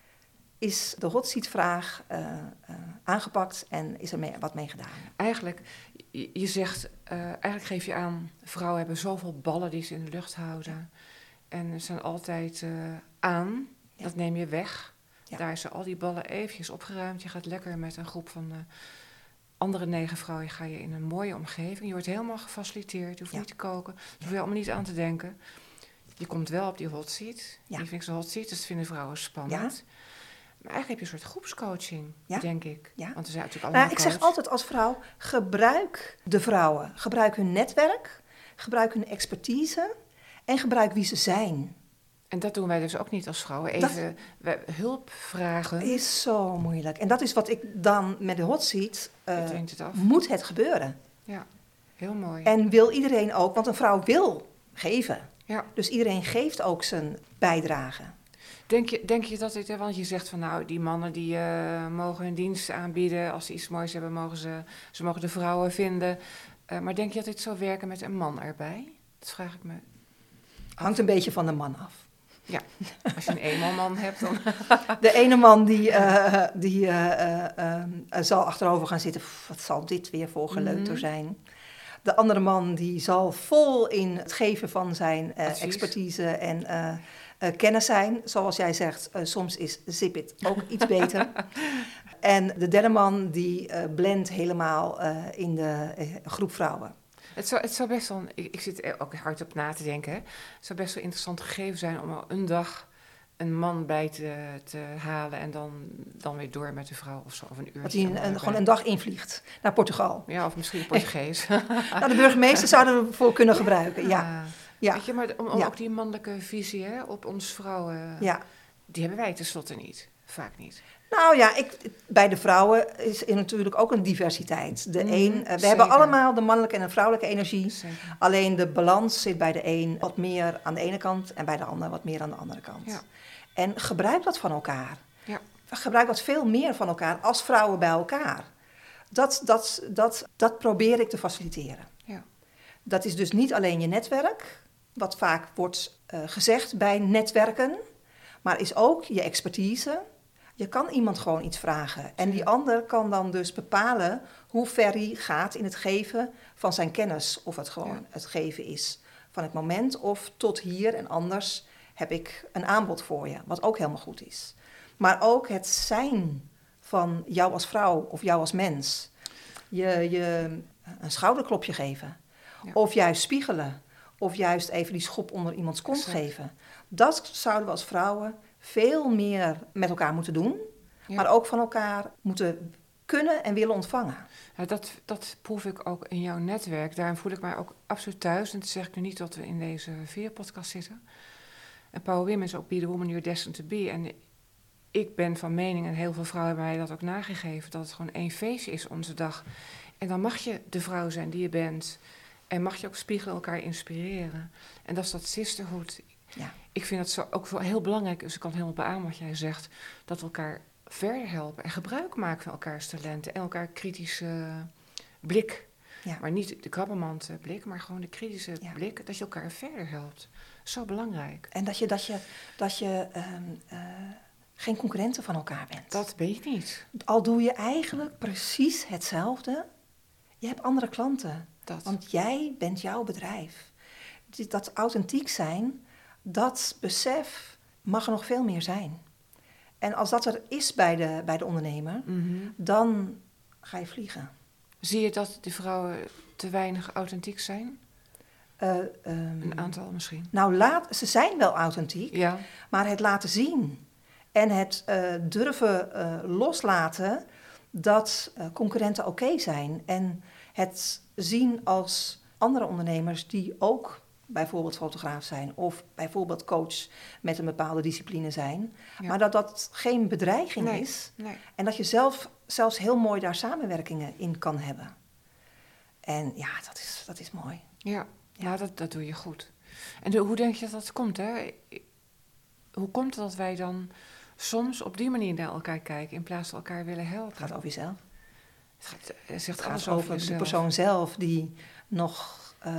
is de hot seat vraag aangepakt en is er wat mee gedaan. Eigenlijk, je zegt, eigenlijk geef je aan, vrouwen hebben zoveel ballen die ze in de lucht houden. En ze zijn altijd aan, dat neem je weg. Ja. Daar zijn al die ballen eventjes opgeruimd. Je gaat lekker met een groep van... andere 9 vrouwen ga je in een mooie omgeving. Je wordt helemaal gefaciliteerd. Je hoeft niet te koken. Daar hoef je allemaal niet aan te denken. Je komt wel op die hot seat. Ja. Die vind ik zo hot seat. Dus dat vinden vrouwen spannend. Ja. Maar eigenlijk heb je een soort groepscoaching, denk ik. Ja. Want er zijn natuurlijk allemaal ik zeg altijd als vrouw, gebruik de vrouwen. Gebruik hun netwerk. Gebruik hun expertise. En gebruik wie ze zijn. En dat doen wij dus ook niet als vrouwen. Even hulp vragen. Is zo moeilijk. En dat is wat ik dan met de hot seat... moet het gebeuren. Ja, heel mooi. En wil iedereen ook, want een vrouw wil geven. Ja. Dus iedereen geeft ook zijn bijdrage. Denk je dat dit... Want je zegt van die mannen die mogen hun dienst aanbieden. Als ze iets moois hebben, mogen ze mogen de vrouwen vinden. Maar denk je dat dit zou werken met een man erbij? Dat vraag ik me. Hangt een beetje van de man af. Ja, als je een eenmansman hebt dan... De ene man die zal achterover gaan zitten. Wat zal dit weer voor geleuter zijn? De andere man die zal vol in het geven van zijn expertise en kennis zijn. Zoals jij zegt, soms is zip it ook iets beter. En de derde man die blendt helemaal in de groep vrouwen. Het zou best wel, ik zit er ook hard op na te denken. Hè. Het zou best wel interessant gegeven zijn om al een dag een man bij te halen en dan weer door met de vrouw of zo. Of een uurtje. Dat hij gewoon een dag invliegt naar Portugal. Ja, of misschien Portugees. Nou, de burgemeester zouden we ervoor kunnen gebruiken, ja. Weet je, maar om ook die mannelijke visie op ons vrouwen, die hebben wij tenslotte niet. Vaak niet. Nou ja, bij de vrouwen is er natuurlijk ook een diversiteit. We hebben allemaal de mannelijke en de vrouwelijke energie. Zeker. Alleen de balans zit bij de een wat meer aan de ene kant en bij de ander wat meer aan de andere kant. Ja. En gebruik dat van elkaar. Ja. Gebruik dat veel meer van elkaar als vrouwen bij elkaar. Dat probeer ik te faciliteren. Ja. Dat is dus niet alleen je netwerk, wat vaak wordt gezegd bij netwerken, maar is ook je expertise. Je kan iemand gewoon iets vragen. En die ander kan dan dus bepalen hoe ver hij gaat in het geven van zijn kennis. Of het gewoon het geven is van het moment of tot hier en anders heb ik een aanbod voor je. Wat ook helemaal goed is. Maar ook het zijn van jou als vrouw of jou als mens. Je een schouderklopje geven. Ja. Of juist spiegelen. Of juist even die schop onder iemands kont geven. Dat zouden we als vrouwen veel meer met elkaar moeten doen, maar ook van elkaar moeten kunnen en willen ontvangen. Ja, dat proef ik ook in jouw netwerk. Daarom voel ik mij ook absoluut thuis. En dat zeg ik nu niet dat we in deze VIA-podcast zitten. En Power Women is ook Be the Woman You're Destined to Be. En ik ben van mening, en heel veel vrouwen hebben mij dat ook nagegeven, dat het gewoon één feestje is onze dag. En dan mag je de vrouw zijn die je bent. En mag je ook spiegelen, elkaar inspireren. En dat is dat sisterhood. Ja. Ik vind dat ook wel heel belangrijk, dus ik kan helemaal beamen wat jij zegt, dat we elkaar verder helpen en gebruik maken van elkaars talenten en elkaar kritische blik. Ja. Maar niet de krabbenmand blik, maar gewoon de kritische blik, dat je elkaar verder helpt. Zo belangrijk. En dat je geen concurrenten van elkaar bent. Dat ben je niet. Al doe je eigenlijk precies hetzelfde, je hebt andere klanten. Want jij bent jouw bedrijf. Dat authentiek zijn, dat besef mag er nog veel meer zijn. En als dat er is bij de ondernemer, dan ga je vliegen. Zie je dat de vrouwen te weinig authentiek zijn? Een aantal misschien. Nou, ze zijn wel authentiek, maar het laten zien en het durven loslaten dat concurrenten oké zijn. En het zien als andere ondernemers die ook bijvoorbeeld fotograaf zijn of bijvoorbeeld coach met een bepaalde discipline zijn. Ja. Maar dat geen bedreiging is. Nee. En dat je zelfs heel mooi daar samenwerkingen in kan hebben. En ja, dat is mooi. Ja, dat doe je goed. En hoe denk je dat komt, hè? Hoe komt het dat wij dan soms op die manier naar elkaar kijken in plaats van elkaar willen helpen? Het gaat over jezelf. Het gaat over de persoon zelf die nog...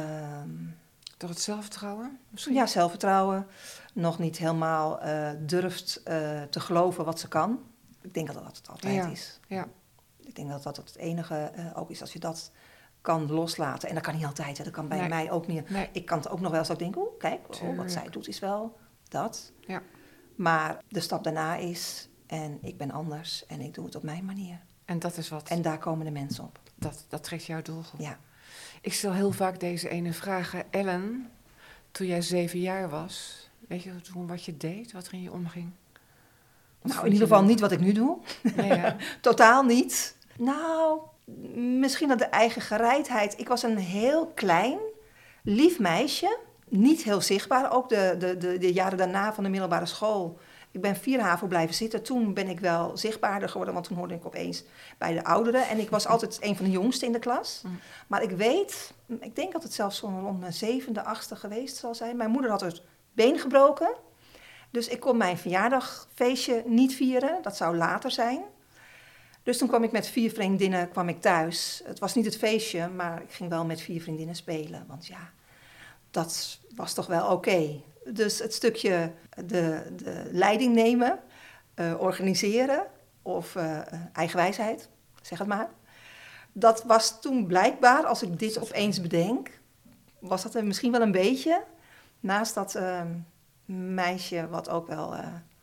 Door het zelfvertrouwen misschien? Ja, zelfvertrouwen. Nog niet helemaal durft te geloven wat ze kan. Ik denk dat het altijd is. Ja. Ik denk dat het enige ook is als je dat kan loslaten. En dat kan niet altijd. Hè. Dat kan bij mij ook niet. Nee. Ik kan het ook nog wel eens denken, kijk, wat zij doet is wel dat. Ja. Maar de stap daarna is, en ik ben anders en ik doe het op mijn manier. En dat is wat? En daar komen de mensen op. Dat trekt jouw doelgroep. Ja. Ik stel heel vaak deze ene vraag. Ellen, toen jij 7 jaar was, weet je toen wat je deed, wat er in je omging? Nou, in ieder geval niet wat ik nu doe. Nee, totaal niet. Nou, misschien dat de eigen gereidheid. Ik was een heel klein, lief meisje. Niet heel zichtbaar. Ook de jaren daarna van de middelbare school. Ik ben 4 HAVO blijven zitten. Toen ben ik wel zichtbaarder geworden, want toen hoorde ik opeens bij de ouderen. En ik was altijd een van de jongsten in de klas. Maar ik denk dat het zelfs zo rond mijn 7e, 8e geweest zal zijn. Mijn moeder had het been gebroken. Dus ik kon mijn verjaardagfeestje niet vieren. Dat zou later zijn. Dus toen kwam ik met 4 vriendinnen thuis. Het was niet het feestje, maar ik ging wel met 4 vriendinnen spelen. Want ja, dat was toch wel oké. Dus het stukje de leiding nemen, organiseren of eigenwijsheid, zeg het maar. Dat was toen blijkbaar, als ik dit opeens bedenk, was dat er misschien wel een beetje. Naast dat meisje wat ook wel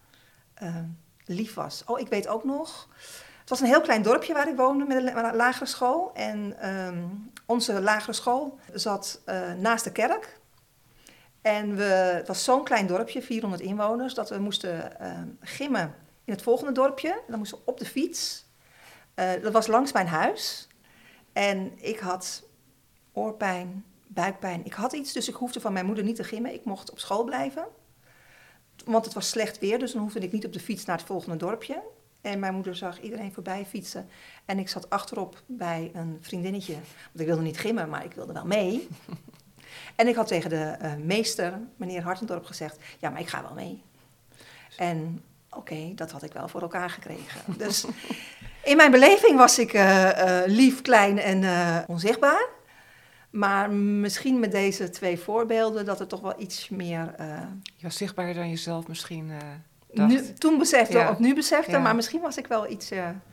lief was. Oh, ik weet ook nog. Het was een heel klein dorpje waar ik woonde met een lagere school. En onze lagere school zat naast de kerk. En het was zo'n klein dorpje, 400 inwoners, dat we moesten gimmen in het volgende dorpje. En dan moesten we op de fiets. Dat was langs mijn huis. En ik had oorpijn, buikpijn. Ik had iets, dus ik hoefde van mijn moeder niet te gimmen. Ik mocht op school blijven. Want het was slecht weer, dus dan hoefde ik niet op de fiets naar het volgende dorpje. En mijn moeder zag iedereen voorbij fietsen. En ik zat achterop bij een vriendinnetje. Want ik wilde niet gimmen, maar ik wilde wel mee. En ik had tegen de meester, meneer Hartendorp, gezegd... ja, maar ik ga wel mee. En oké, dat had ik wel voor elkaar gekregen. Dus in mijn beleving was ik lief, klein en onzichtbaar. Maar misschien met deze 2 voorbeelden dat er toch wel iets meer... Je was zichtbaarder dan jezelf misschien dacht. Toen besefte, ja. of nu besefte, ja. Maar misschien was ik wel iets...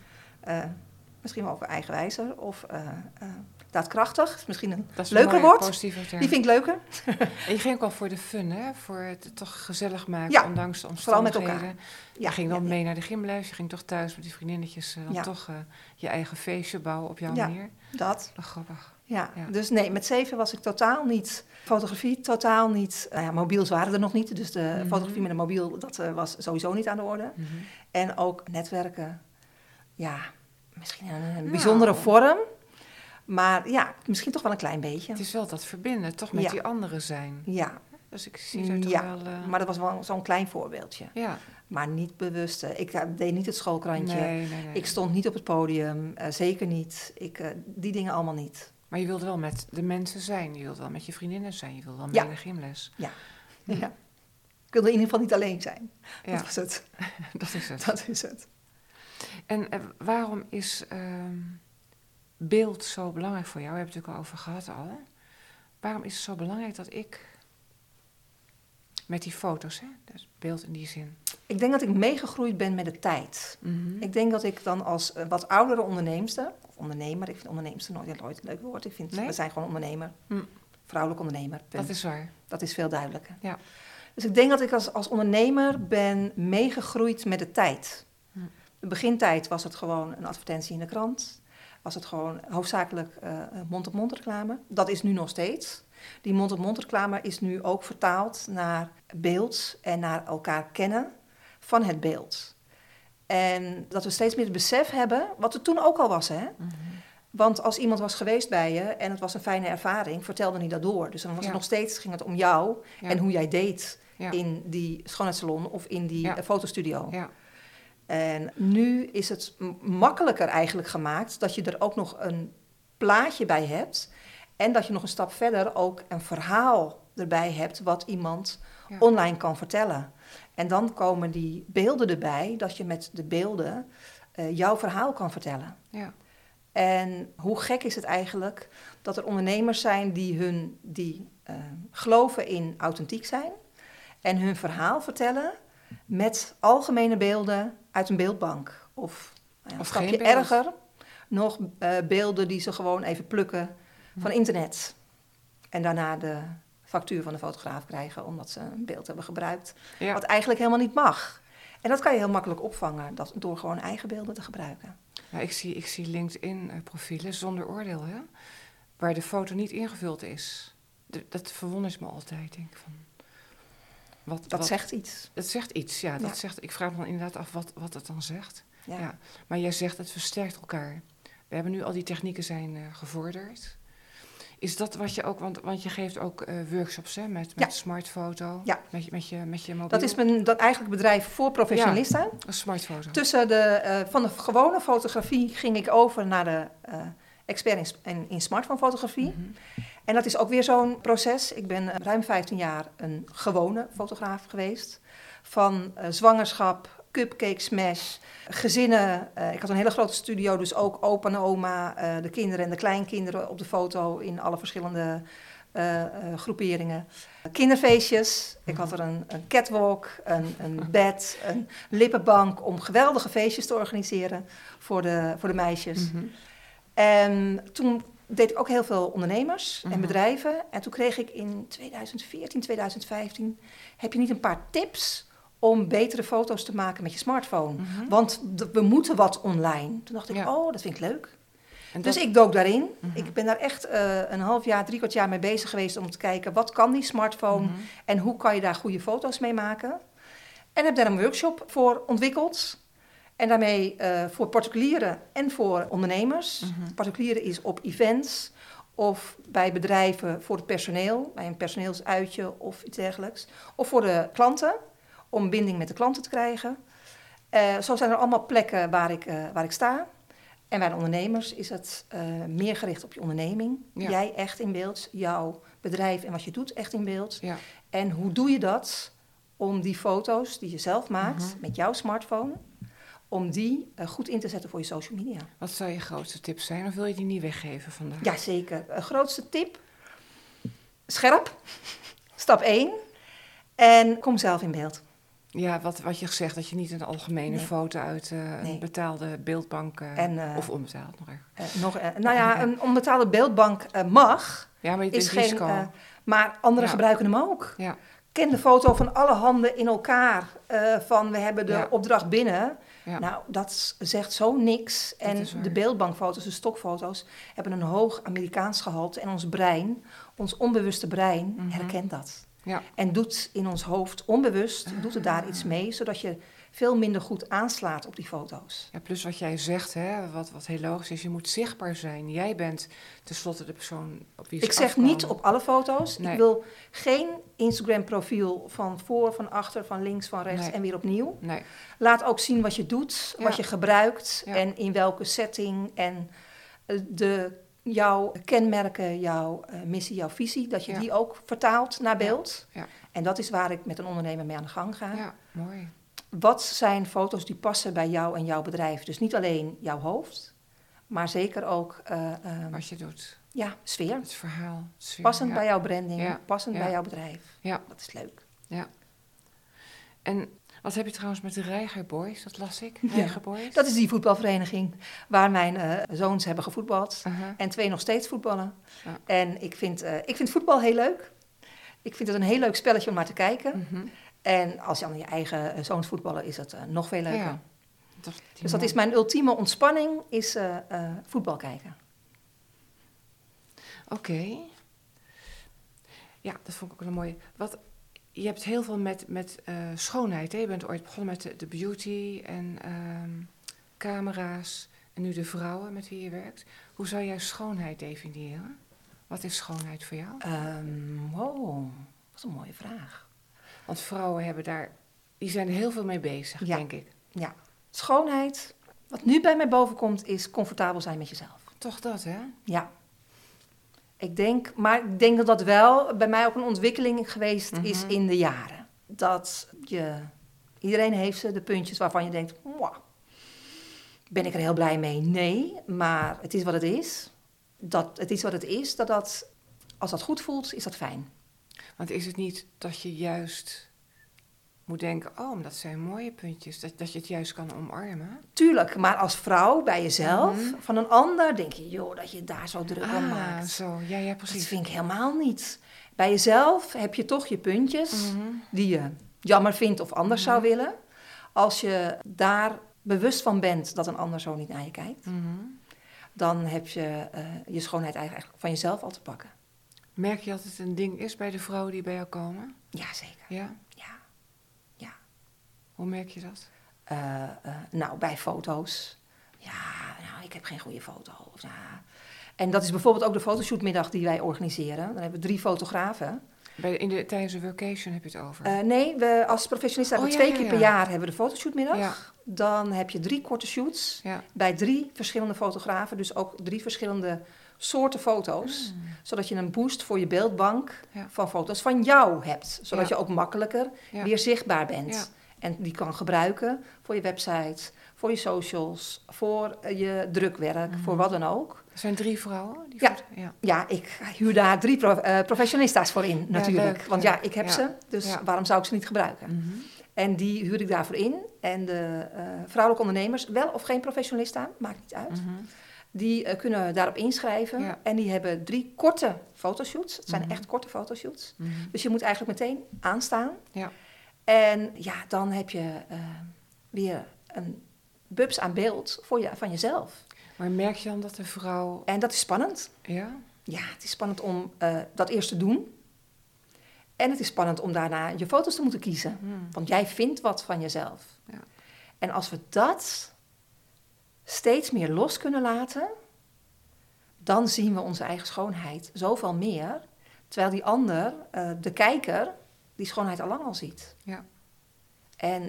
misschien wel over eigenwijzer of daadkrachtig. Is misschien een leuker woord. Die vind ik leuker. En je ging ook al voor de fun, hè? Voor het toch gezellig maken, ja, ondanks de vooral met omstandigheden. elkaar. Je ging dan mee naar de gymles, je ging toch thuis met die vriendinnetjes... dan ja. toch je eigen feestje bouwen op jouw manier. Dat. Grappig. Ja, dus nee, met 7 was ik totaal niet... Fotografie totaal niet... mobiels waren er nog niet, dus de fotografie met een mobiel... dat was sowieso niet aan de orde. En ook netwerken, ja, misschien in een bijzondere vorm... Maar ja, misschien toch wel een klein beetje. Het is wel dat verbinden, toch met die anderen zijn. Ja. Dus ik zie er toch wel... maar dat was wel zo'n klein voorbeeldje. Ja. Maar niet bewust. Ik deed niet het schoolkrantje. Nee. Ik stond niet op het podium. Zeker niet. Die dingen allemaal niet. Maar je wilde wel met de mensen zijn. Je wilde wel met je vriendinnen zijn. Je wilde wel mee naar de gymles. Ja. Ja. Ik wilde in ieder geval niet alleen zijn. Ja. Dat was het. Dat is het. En waarom is... beeld zo belangrijk voor jou? We hebben het natuurlijk al over gehad al. Waarom is het zo belangrijk dat ik met die foto's, hè? Dus beeld in die zin. Ik denk dat ik meegegroeid ben met de tijd. Ik denk dat ik dan als wat oudere onderneemster, of ondernemer, ik vind onderneemster nooit een leuk woord. We zijn gewoon ondernemer. Vrouwelijk ondernemer. Dat is waar. Dat is veel duidelijker. Ja. Dus ik denk dat ik als ondernemer ben meegegroeid met de tijd. De begintijd was het gewoon een advertentie in de krant. Was het gewoon hoofdzakelijk mond-op-mond reclame. Dat is nu nog steeds. Die mond-op-mond reclame is nu ook vertaald naar beeld en naar elkaar kennen van het beeld. En dat we steeds meer het besef hebben, wat er toen ook al was, hè. Want als iemand was geweest bij je en het was een fijne ervaring, vertelde hij dat door. Dus dan was het nog steeds, ging het om jou en hoe jij deed in die schoonheidssalon of in die fotostudio. Ja. En nu is het makkelijker eigenlijk gemaakt dat je er ook nog een plaatje bij hebt. En dat je nog een stap verder ook een verhaal erbij hebt wat iemand online kan vertellen. En dan komen die beelden erbij, dat je met de beelden jouw verhaal kan vertellen. Ja. En hoe gek is het eigenlijk dat er ondernemers zijn die geloven in authentiek zijn en hun verhaal vertellen met algemene beelden uit een beeldbank. Of een stapje erger, nog beelden die ze gewoon even plukken van internet. En daarna de factuur van de fotograaf krijgen omdat ze een beeld hebben gebruikt. Ja. Wat eigenlijk helemaal niet mag. En dat kan je heel makkelijk opvangen door gewoon eigen beelden te gebruiken. Ja, ik zie LinkedIn-profielen zonder oordeel, hè? Waar de foto niet ingevuld is. Dat verwondert me altijd, denk ik van... Dat zegt iets. Het zegt iets, ja. Ik vraag me dan inderdaad af wat het dan zegt. Ja. Ja. Maar jij zegt het versterkt elkaar. We hebben nu al die technieken zijn gevorderd. Is dat wat je ook, want je geeft ook workshops, hè, met smartfoto, met je mobiel. Dat is eigenlijk bedrijf voor professionalisten. Ja, een smartfoto. Tussen van de gewone fotografie ging ik over naar de expert in smartphonefotografie. En dat is ook weer zo'n proces. Ik ben ruim 15 jaar een gewone fotograaf geweest. Van zwangerschap, cupcake smash, gezinnen. Ik had een hele grote studio, dus ook opa en oma, de kinderen en de kleinkinderen op de foto in alle verschillende groeperingen. Kinderfeestjes. Ik had er een catwalk, een bed, een lippenbank om geweldige feestjes te organiseren voor de meisjes. Mm-hmm. En toen deed ik ook heel veel ondernemers en bedrijven. En toen kreeg ik in 2014, 2015... heb je niet een paar tips om betere foto's te maken met je smartphone? Mm-hmm. Want we moeten wat online. Toen dacht ik, dat vind ik leuk. Dus ik dook daarin. Mm-hmm. Ik ben daar echt een half jaar, 3/4 jaar mee bezig geweest om te kijken, wat kan die smartphone en hoe kan je daar goede foto's mee maken? En heb daar een workshop voor ontwikkeld. En daarmee voor particulieren en voor ondernemers. Mm-hmm. Particulieren is op events of bij bedrijven voor het personeel, bij een personeelsuitje of iets dergelijks. Of voor de klanten, om binding met de klanten te krijgen. Zo zijn er allemaal plekken waar ik sta. En bij de ondernemers is het meer gericht op je onderneming. Ja. Jij echt in beeld, jouw bedrijf en wat je doet echt in beeld. Ja. En hoe doe je dat om die foto's die je zelf maakt met jouw smartphone, om die goed in te zetten voor je social media. Wat zou je grootste tip zijn of wil je die niet weggeven vandaag? Ja, zeker. Grootste tip, scherp, stap 1 en kom zelf in beeld. Ja, wat je gezegd, dat je niet een algemene foto uit een betaalde beeldbank of onbetaald nog echt. Een onbetaalde beeldbank mag. Ja, maar je is geen risico. Maar anderen gebruiken hem ook. Ja. Ken de foto van alle handen in elkaar van we hebben de opdracht binnen. Ja. Nou, dat zegt zo niks. En de beeldbankfoto's, de stokfoto's, hebben een hoog Amerikaans gehalte. En ons brein, ons onbewuste brein, herkent dat. Ja. En doet in ons hoofd onbewust, doet er daar iets mee, zodat je veel minder goed aanslaat op die foto's. Ja, plus wat jij zegt, hè, wat heel logisch is, je moet zichtbaar zijn. Jij bent tenslotte de persoon op wie ze afkomen. Ik zeg niet op alle foto's. Nee. Ik wil geen Instagram-profiel van voor, van achter, van links, van rechts en weer opnieuw. Nee. Laat ook zien wat je doet, wat je gebruikt en in welke setting en jouw kenmerken, jouw missie, jouw visie, dat je die ook vertaalt naar beeld. Ja. Ja. En dat is waar ik met een ondernemer mee aan de gang ga. Ja, mooi. Wat zijn foto's die passen bij jou en jouw bedrijf? Dus niet alleen jouw hoofd, maar zeker ook wat je doet. Ja, sfeer. Het verhaal. Sfeer, passend bij jouw branding, passend bij jouw bedrijf. Ja. Dat is leuk. Ja. En wat heb je trouwens met de Reiger Boys? Dat las ik. Reiger Boys? Dat is die voetbalvereniging waar mijn zoons hebben gevoetbald. En 2 nog steeds voetballen. Ja. En ik vind voetbal heel leuk. Ik vind het een heel leuk spelletje om naar te kijken. En als je aan je eigen zoons voetballen, is het nog veel leuker. Ja. Dus dat is mijn ultieme ontspanning, is voetbal kijken. Oké. Ja, dat vond ik ook een mooie. Je hebt heel veel met schoonheid. Hè? Je bent ooit begonnen met de beauty en camera's. En nu de vrouwen met wie je werkt. Hoe zou jij schoonheid definiëren? Wat is schoonheid voor jou? Dat is een mooie vraag. Want vrouwen die zijn er heel veel mee bezig, denk ik. Ja, schoonheid, wat nu bij mij bovenkomt, is comfortabel zijn met jezelf. Toch dat, hè? Ja. Ik denk dat dat wel bij mij ook een ontwikkeling geweest is in de jaren. Dat iedereen heeft de puntjes waarvan je denkt, ben ik er heel blij mee? Nee, maar het is wat het is. Het is wat het is, als dat goed voelt, is dat fijn. Want is het niet dat je juist moet denken, maar dat zijn mooie puntjes, dat je het juist kan omarmen? Tuurlijk, maar als vrouw bij jezelf, van een ander, denk je, dat je daar zo druk om maakt. Zo, ja, precies. Dat vind ik helemaal niet. Bij jezelf heb je toch je puntjes die je jammer vindt of anders zou willen. Als je daar bewust van bent dat een ander zo niet naar je kijkt, dan heb je je schoonheid eigenlijk van jezelf al te pakken. Merk je dat het een ding is bij de vrouwen die bij jou komen? Ja, zeker. Ja? Ja. Hoe merk je dat? Bij foto's. Ik heb geen goede foto. En dat is bijvoorbeeld ook de fotoshootmiddag die wij organiseren. Dan hebben we 3 fotografen. Tijdens een workation heb je het over? We als professionisten hebben 2 keer per jaar hebben we de fotoshootmiddag. Ja. Dan heb je 3 korte shoots bij 3 verschillende fotografen. Dus ook 3 verschillende soorten foto's. Zodat je een boost voor je beeldbank van foto's van jou hebt. Zodat je ook makkelijker weer zichtbaar bent. Ja. En die kan gebruiken voor je website, voor je socials, voor je drukwerk, voor wat dan ook. Er zijn 3 vrouwen? Ja, ik huur daar 3 professionalista's voor in natuurlijk. Leuk, want ik heb ze, dus waarom zou ik ze niet gebruiken? Mm-hmm. En die huur ik daarvoor in. En de vrouwelijke ondernemers, wel of geen professionalista, maakt niet uit. Mm-hmm. Die kunnen daarop inschrijven. Ja. En die hebben 3 korte fotoshoots. Het zijn echt korte fotoshoots. Mm-hmm. Dus je moet eigenlijk meteen aanstaan. Ja. En dan heb je weer een bubs aan beeld van jezelf. Maar merk je dan dat de vrouw... En dat is spannend. Ja? Ja, het is spannend om dat eerst te doen. En het is spannend om daarna je foto's te moeten kiezen. Want jij vindt wat van jezelf. Ja. En als we dat steeds meer los kunnen laten, dan zien we onze eigen schoonheid zoveel meer. Terwijl die ander, de kijker, die schoonheid al lang al ziet. Ja. En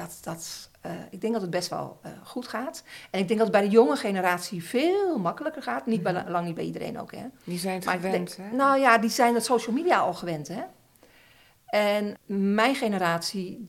ik denk dat het best wel goed gaat. En ik denk dat het bij de jonge generatie veel makkelijker gaat. Lang niet bij iedereen ook, hè. Die zijn het gewend, hè? Nou ja, die zijn het social media al gewend, hè. En mijn generatie,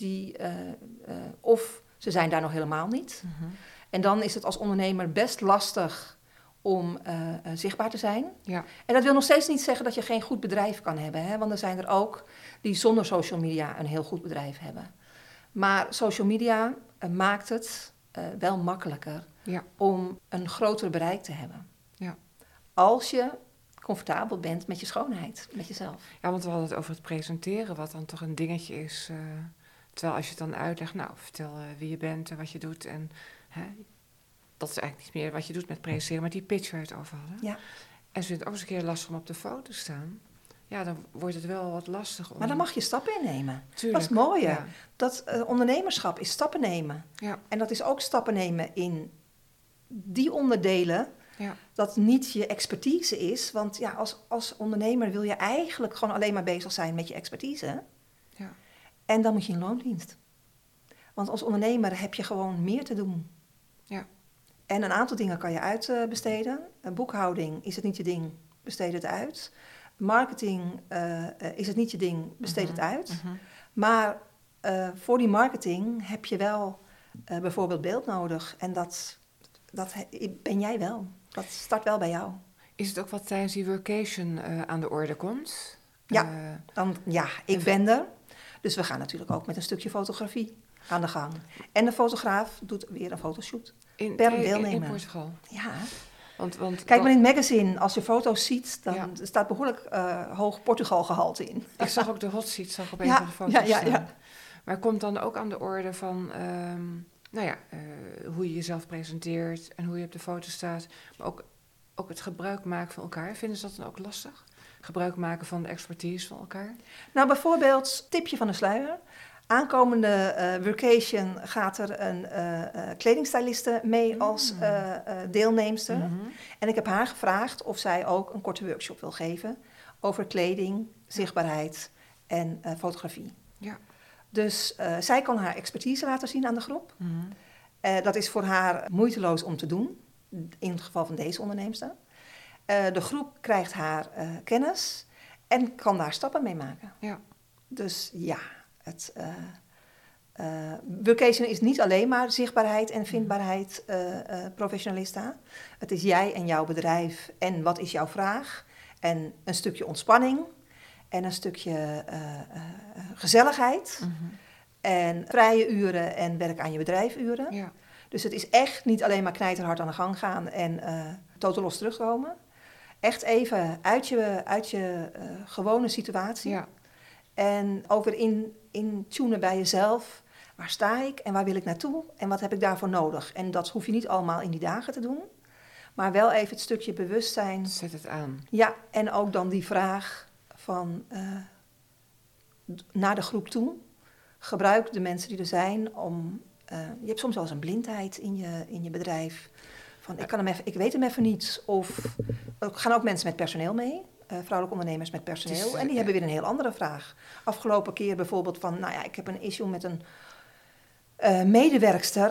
of ze zijn daar nog helemaal niet. Mm-hmm. En dan is het als ondernemer best lastig om zichtbaar te zijn. Ja. En dat wil nog steeds niet zeggen dat je geen goed bedrijf kan hebben, hè. Want er zijn er ook die zonder social media een heel goed bedrijf hebben. Maar social media maakt het wel makkelijker om een groter bereik te hebben. Ja. Als je comfortabel bent met je schoonheid, met jezelf. Ja, want we hadden het over het presenteren, wat dan toch een dingetje is. Terwijl als je het dan uitlegt, nou, vertel wie je bent en wat je doet. En dat is eigenlijk niet meer wat je doet met presenteren, maar die pitch waar we het over hadden. Ja. En ze vindt het ook eens een keer lastig om op de foto te staan. Ja, dan wordt het wel wat lastig. Maar dan mag je stappen innemen. Tuurlijk, dat is het mooie. Ja. Dat ondernemerschap is stappen nemen. Ja. En dat is ook stappen nemen in die onderdelen. Ja. Dat niet je expertise is. Want ja, als ondernemer wil je eigenlijk gewoon alleen maar bezig zijn met je expertise. Ja. En dan moet je in loondienst. Want als ondernemer heb je gewoon meer te doen. Ja. En een aantal dingen kan je uitbesteden. Boekhouding, is het niet je ding, besteed het uit. Marketing, is het niet je ding, besteed het uit. Uh-huh. Maar voor die marketing heb je wel bijvoorbeeld beeld nodig. En dat ben jij wel. Dat start wel bij jou. Is het ook wat tijdens die workation aan de orde komt? Ja, ik ben er. Dus we gaan natuurlijk ook met een stukje fotografie aan de gang. En de fotograaf doet weer een fotoshoot. Per deelnemer. In Portugal? Ja. Want kijk maar in het magazine, als je foto's ziet, dan staat behoorlijk hoog Portugal-gehalte in. Ik zag ook de hot seat op een van de foto's staan. Ja. Maar komt dan ook aan de orde van, hoe je jezelf presenteert en hoe je op de foto staat, maar ook het gebruik maken van elkaar. Vinden ze dat dan ook lastig? Gebruik maken van de expertise van elkaar? Nou, bijvoorbeeld, tipje van de sluier. Aankomende workation gaat er een kledingstyliste mee als deelnemster. Mm-hmm. En ik heb haar gevraagd of zij ook een korte workshop wil geven over kleding, zichtbaarheid en fotografie. Ja. Dus zij kan haar expertise laten zien aan de groep. Mm-hmm. Dat is voor haar moeiteloos om te doen, in het geval van deze onderneemster. De groep krijgt haar kennis en kan daar stappen mee maken. Ja. Dus ja... Workation is niet alleen maar zichtbaarheid en vindbaarheid professionalista. Het is jij en jouw bedrijf en wat is jouw vraag. En een stukje ontspanning en een stukje gezelligheid. Mm-hmm. En vrije uren en werk aan je bedrijfuren. Ja. Dus het is echt niet alleen maar knijterhard aan de gang gaan en totaal los terugkomen. Echt even uit je gewone situatie. Ja. En ook weer in tunen bij jezelf. Waar sta ik en waar wil ik naartoe? En wat heb ik daarvoor nodig? En dat hoef je niet allemaal in die dagen te doen. Maar wel even het stukje bewustzijn. Zet het aan. Ja, en ook dan die vraag van naar de groep toe. Gebruik de mensen die er zijn om... je hebt soms wel eens een blindheid in je bedrijf. Van ik weet hem even niet. Of er gaan ook mensen met personeel mee. Vrouwelijke ondernemers met personeel. Dus, en die hebben weer een heel andere vraag. Afgelopen keer bijvoorbeeld van... ik heb een issue met een medewerkster.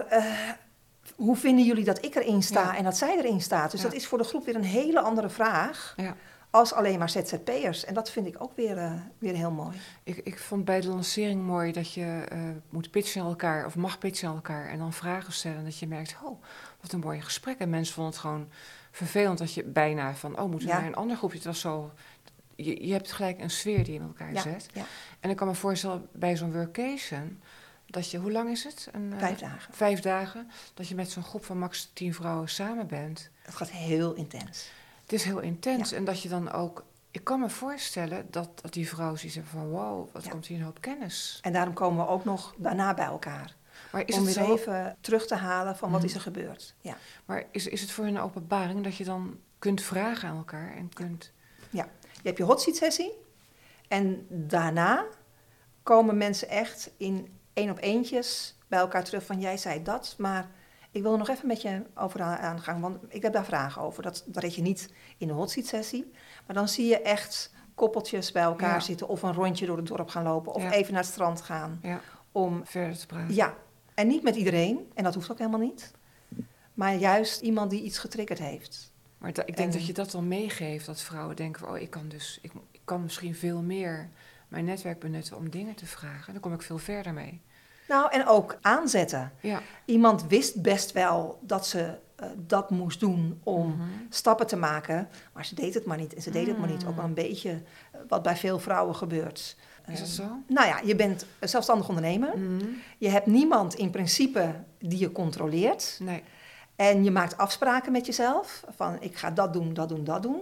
Hoe vinden jullie dat ik erin sta en dat zij erin staat? Dus dat is voor de groep weer een hele andere vraag... Ja. als alleen maar ZZP'ers. En dat vind ik ook weer heel mooi. Ik vond bij de lancering mooi dat je moet pitchen aan elkaar, of mag pitchen aan elkaar, en dan vragen stellen. Dat je merkt, wat een mooi gesprek. En mensen vonden het gewoon vervelend dat je bijna van, moeten we naar een ander groepje. Het was zo, je hebt gelijk een sfeer die je met elkaar zet. Ja. En ik kan me voorstellen, bij zo'n workation, dat je, hoe lang is het? 5 dagen. 5 dagen, dat je met zo'n groep van max 10 vrouwen samen bent. Het gaat heel intens. Het is heel intens. Ja. En dat je dan ook, ik kan me voorstellen dat die vrouwen zoiets hebben van, wow, wat komt hier een hoop kennis. En daarom komen we ook nog daarna bij elkaar. Maar is om het weer zo even terug te halen van wat is er gebeurd. Ja. Maar is het voor een openbaring dat je dan kunt vragen aan elkaar en kunt... Ja, je hebt je hot seat sessie. En daarna komen mensen echt in 1-op-1'tjes bij elkaar terug van, jij zei dat, maar ik wil er nog even met je over aangaan, want ik heb daar vragen over. Dat reed je niet in de hot seat sessie, maar dan zie je echt koppeltjes bij elkaar zitten of een rondje door het dorp gaan lopen of even naar het strand gaan. Ja. Om verder te praten. Ja, en niet met iedereen, en dat hoeft ook helemaal niet, maar juist iemand die iets getriggerd heeft. Maar ik denk dat je dat dan meegeeft, dat vrouwen denken van, ik kan misschien veel meer mijn netwerk benutten om dingen te vragen. Dan kom ik veel verder mee. Nou, en ook aanzetten. Ja. Iemand wist best wel dat ze dat moest doen om stappen te maken, maar ze deed het maar niet. En ze deed het maar niet. Ook wel een beetje wat bij veel vrouwen gebeurt. Is dat zo? Nou ja, je bent zelfstandig ondernemer. Je hebt niemand in principe die je controleert. Nee. En je maakt afspraken met jezelf. Van, ik ga dat doen, dat doen, dat doen.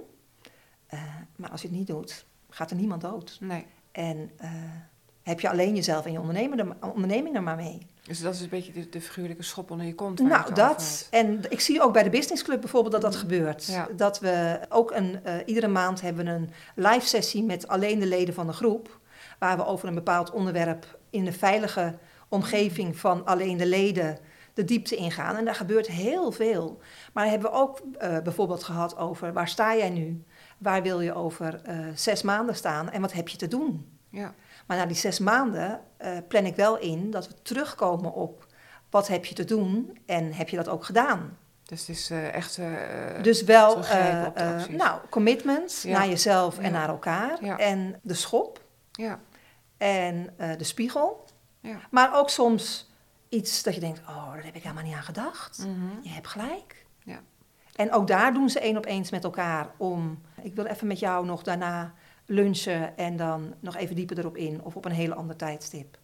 Maar als je het niet doet, gaat er niemand dood. Nee. En heb je alleen jezelf en je onderneming er maar mee. Dus dat is een beetje de figuurlijke schop onder je kont. Nou, dat. En ik zie ook bij de Business Club bijvoorbeeld dat gebeurt. Ja. Dat we ook iedere maand hebben een live sessie met alleen de leden van de groep. Waar we over een bepaald onderwerp in de veilige omgeving van alleen de leden de diepte ingaan. En daar gebeurt heel veel. Maar hebben we ook bijvoorbeeld gehad over, waar sta jij nu? Waar wil je over 6 maanden staan? En wat heb je te doen? Ja. Maar na die 6 maanden plan ik wel in dat we terugkomen op wat heb je te doen en heb je dat ook gedaan. Dus het is echt... dus wel commitment naar jezelf en naar elkaar. Ja. En de schop. Ja. En de spiegel. Ja. Maar ook soms iets dat je denkt, daar heb ik helemaal niet aan gedacht. Je hebt gelijk. Ja. En ook daar doen ze 1-op-1's met elkaar om, ik wil even met jou nog daarna lunchen en dan nog even dieper erop in of op een hele ander tijdstip.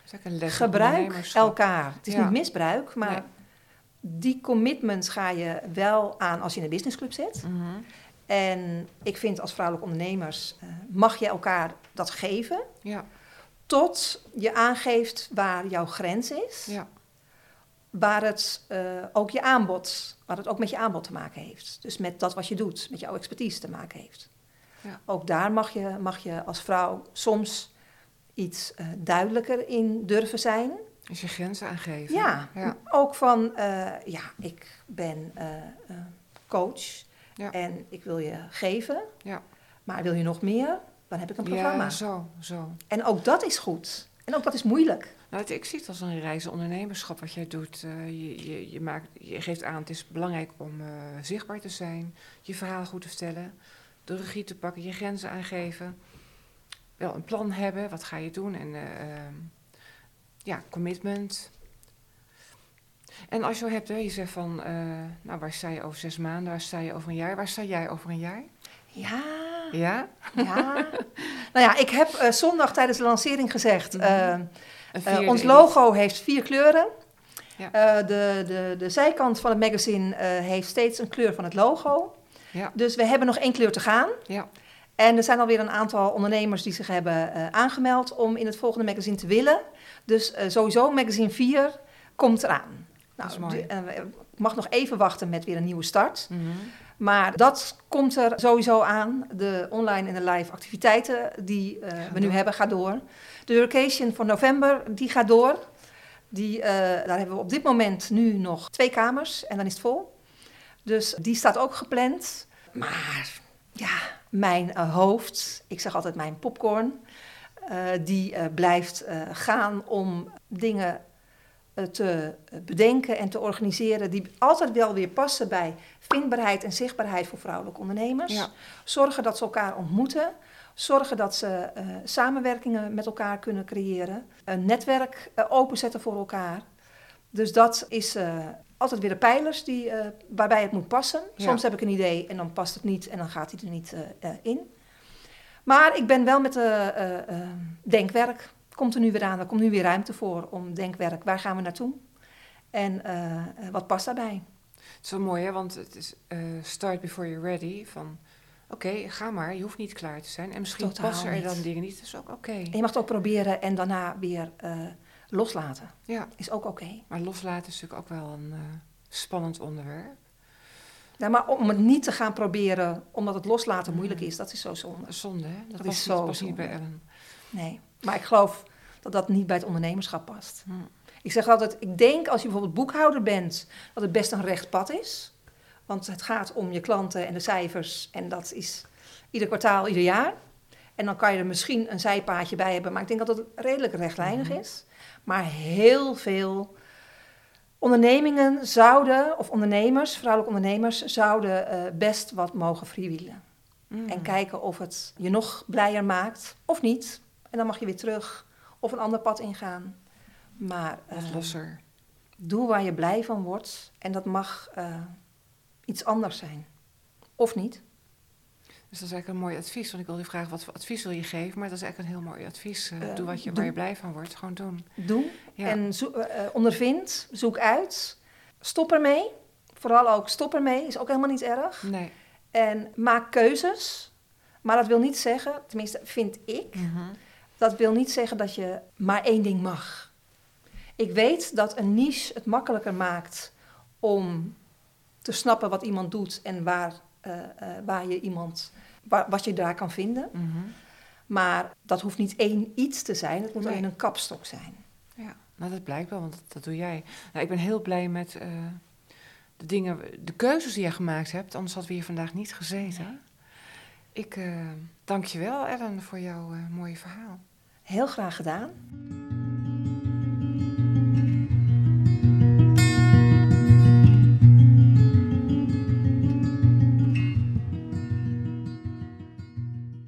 Gebruik elkaar. Het is niet misbruik, maar die commitments ga je wel aan als je in een businessclub zit. En ik vind als vrouwelijke ondernemers mag je elkaar dat geven. Ja. Tot je aangeeft waar jouw grens is. Ja. Waar het ook met je aanbod te maken heeft. Dus met dat wat je doet, met jouw expertise te maken heeft. Ja. Ook daar mag je als vrouw soms iets duidelijker in durven zijn. Dus je grenzen aangeven. Ja. Ook van, ik ben coach en ik wil je geven. Ja. Maar wil je nog meer? Dan heb ik een programma. Ja, zo. En ook dat is goed. En ook dat is moeilijk. Nou, ik zie het als een reizen ondernemerschap wat jij doet. Je geeft aan, het is belangrijk om zichtbaar te zijn, je verhaal goed te vertellen, de regie te pakken, je grenzen aangeven, wel een plan hebben, wat ga je doen en commitment. En als je het hebt, je zegt van, waar sta je over 6 maanden, waar sta je over een jaar, waar sta jij over een jaar? Ja. Ja? Ja. Nou ja, ik heb zondag tijdens de lancering gezegd, ons logo heeft 4 kleuren. Ja. De zijkant van het magazine heeft steeds een kleur van het logo. Ja. Dus we hebben nog 1 kleur te gaan. Ja. En er zijn alweer een aantal ondernemers die zich hebben aangemeld om in het volgende magazine te willen. Dus sowieso magazine 4 komt eraan. Dat is mooi. Ik mag nog even wachten met weer een nieuwe start. Maar dat komt er sowieso aan. De online en de live activiteiten die we nu hebben, gaat door. De workation voor november, die gaat door. Daar hebben we op dit moment nu nog 2 kamers en dan is het vol. Dus die staat ook gepland. Maar ja, mijn hoofd, ik zeg altijd mijn popcorn, die blijft gaan om dingen te bedenken en te organiseren die altijd wel weer passen bij vindbaarheid en zichtbaarheid voor vrouwelijke ondernemers. Ja. Zorgen dat ze elkaar ontmoeten. Zorgen dat ze samenwerkingen met elkaar kunnen creëren. Een netwerk openzetten voor elkaar. Dus dat is altijd weer de pijlers waarbij het moet passen. Soms heb ik een idee en dan past het niet en dan gaat hij er niet in. Maar ik ben wel met denkwerk. Komt er nu weer aan. Er komt nu weer ruimte voor om denkwerk. Waar gaan we naartoe? En wat past daarbij? Het is wel mooi, hè? Want het is start before you're ready. Van oké, ga maar. Je hoeft niet klaar te zijn. En misschien passen er dan dingen niet. Dat is ook oké. En je mag het ook proberen en daarna weer loslaten. Ja. Is ook oké. Maar loslaten is natuurlijk ook wel een spannend onderwerp. Ja, maar om het niet te gaan proberen, omdat het loslaten moeilijk is, dat is zo zonde. Zonde, hè? Dat is zo niet bij Ellen. Nee, maar ik geloof dat dat niet bij het ondernemerschap past. Ik zeg altijd, ik denk als je bijvoorbeeld boekhouder bent, dat het best een recht pad is. Want het gaat om je klanten en de cijfers en dat is ieder kwartaal, ieder jaar. En dan kan je er misschien een zijpaadje bij hebben, maar ik denk dat het redelijk rechtlijnig is. Maar heel veel ondernemingen zouden, of ondernemers, vrouwelijke ondernemers, zouden best wat mogen freewheelen. En kijken of het je nog blijer maakt of niet. En dan mag je weer terug of een ander pad ingaan. Maar losser. Doe waar je blij van wordt. En dat mag iets anders zijn. Of niet. Dus dat is eigenlijk een mooi advies. Want ik wilde je vragen, wat voor advies wil je geven? Maar dat is eigenlijk een heel mooi advies. Doe waar je blij van wordt. Gewoon doen. Doe. Ja. En ondervind. Zoek uit. Stop ermee. Vooral ook stop ermee. Is ook helemaal niet erg. Nee. En maak keuzes. Maar dat wil niet zeggen, tenminste vind ik, dat wil niet zeggen dat je maar één ding mag. Ik weet dat een niche het makkelijker maakt om te snappen wat iemand doet en wat je daar kan vinden. Maar dat hoeft niet één iets te zijn, het moet alleen een kapstok zijn. Ja, nou dat blijkt wel, want dat doe jij. Nou, ik ben heel blij met de keuzes die je gemaakt hebt, anders hadden we hier vandaag niet gezeten. Nee. Ik dank je wel, Ellen, voor jouw mooie verhaal. Heel graag gedaan.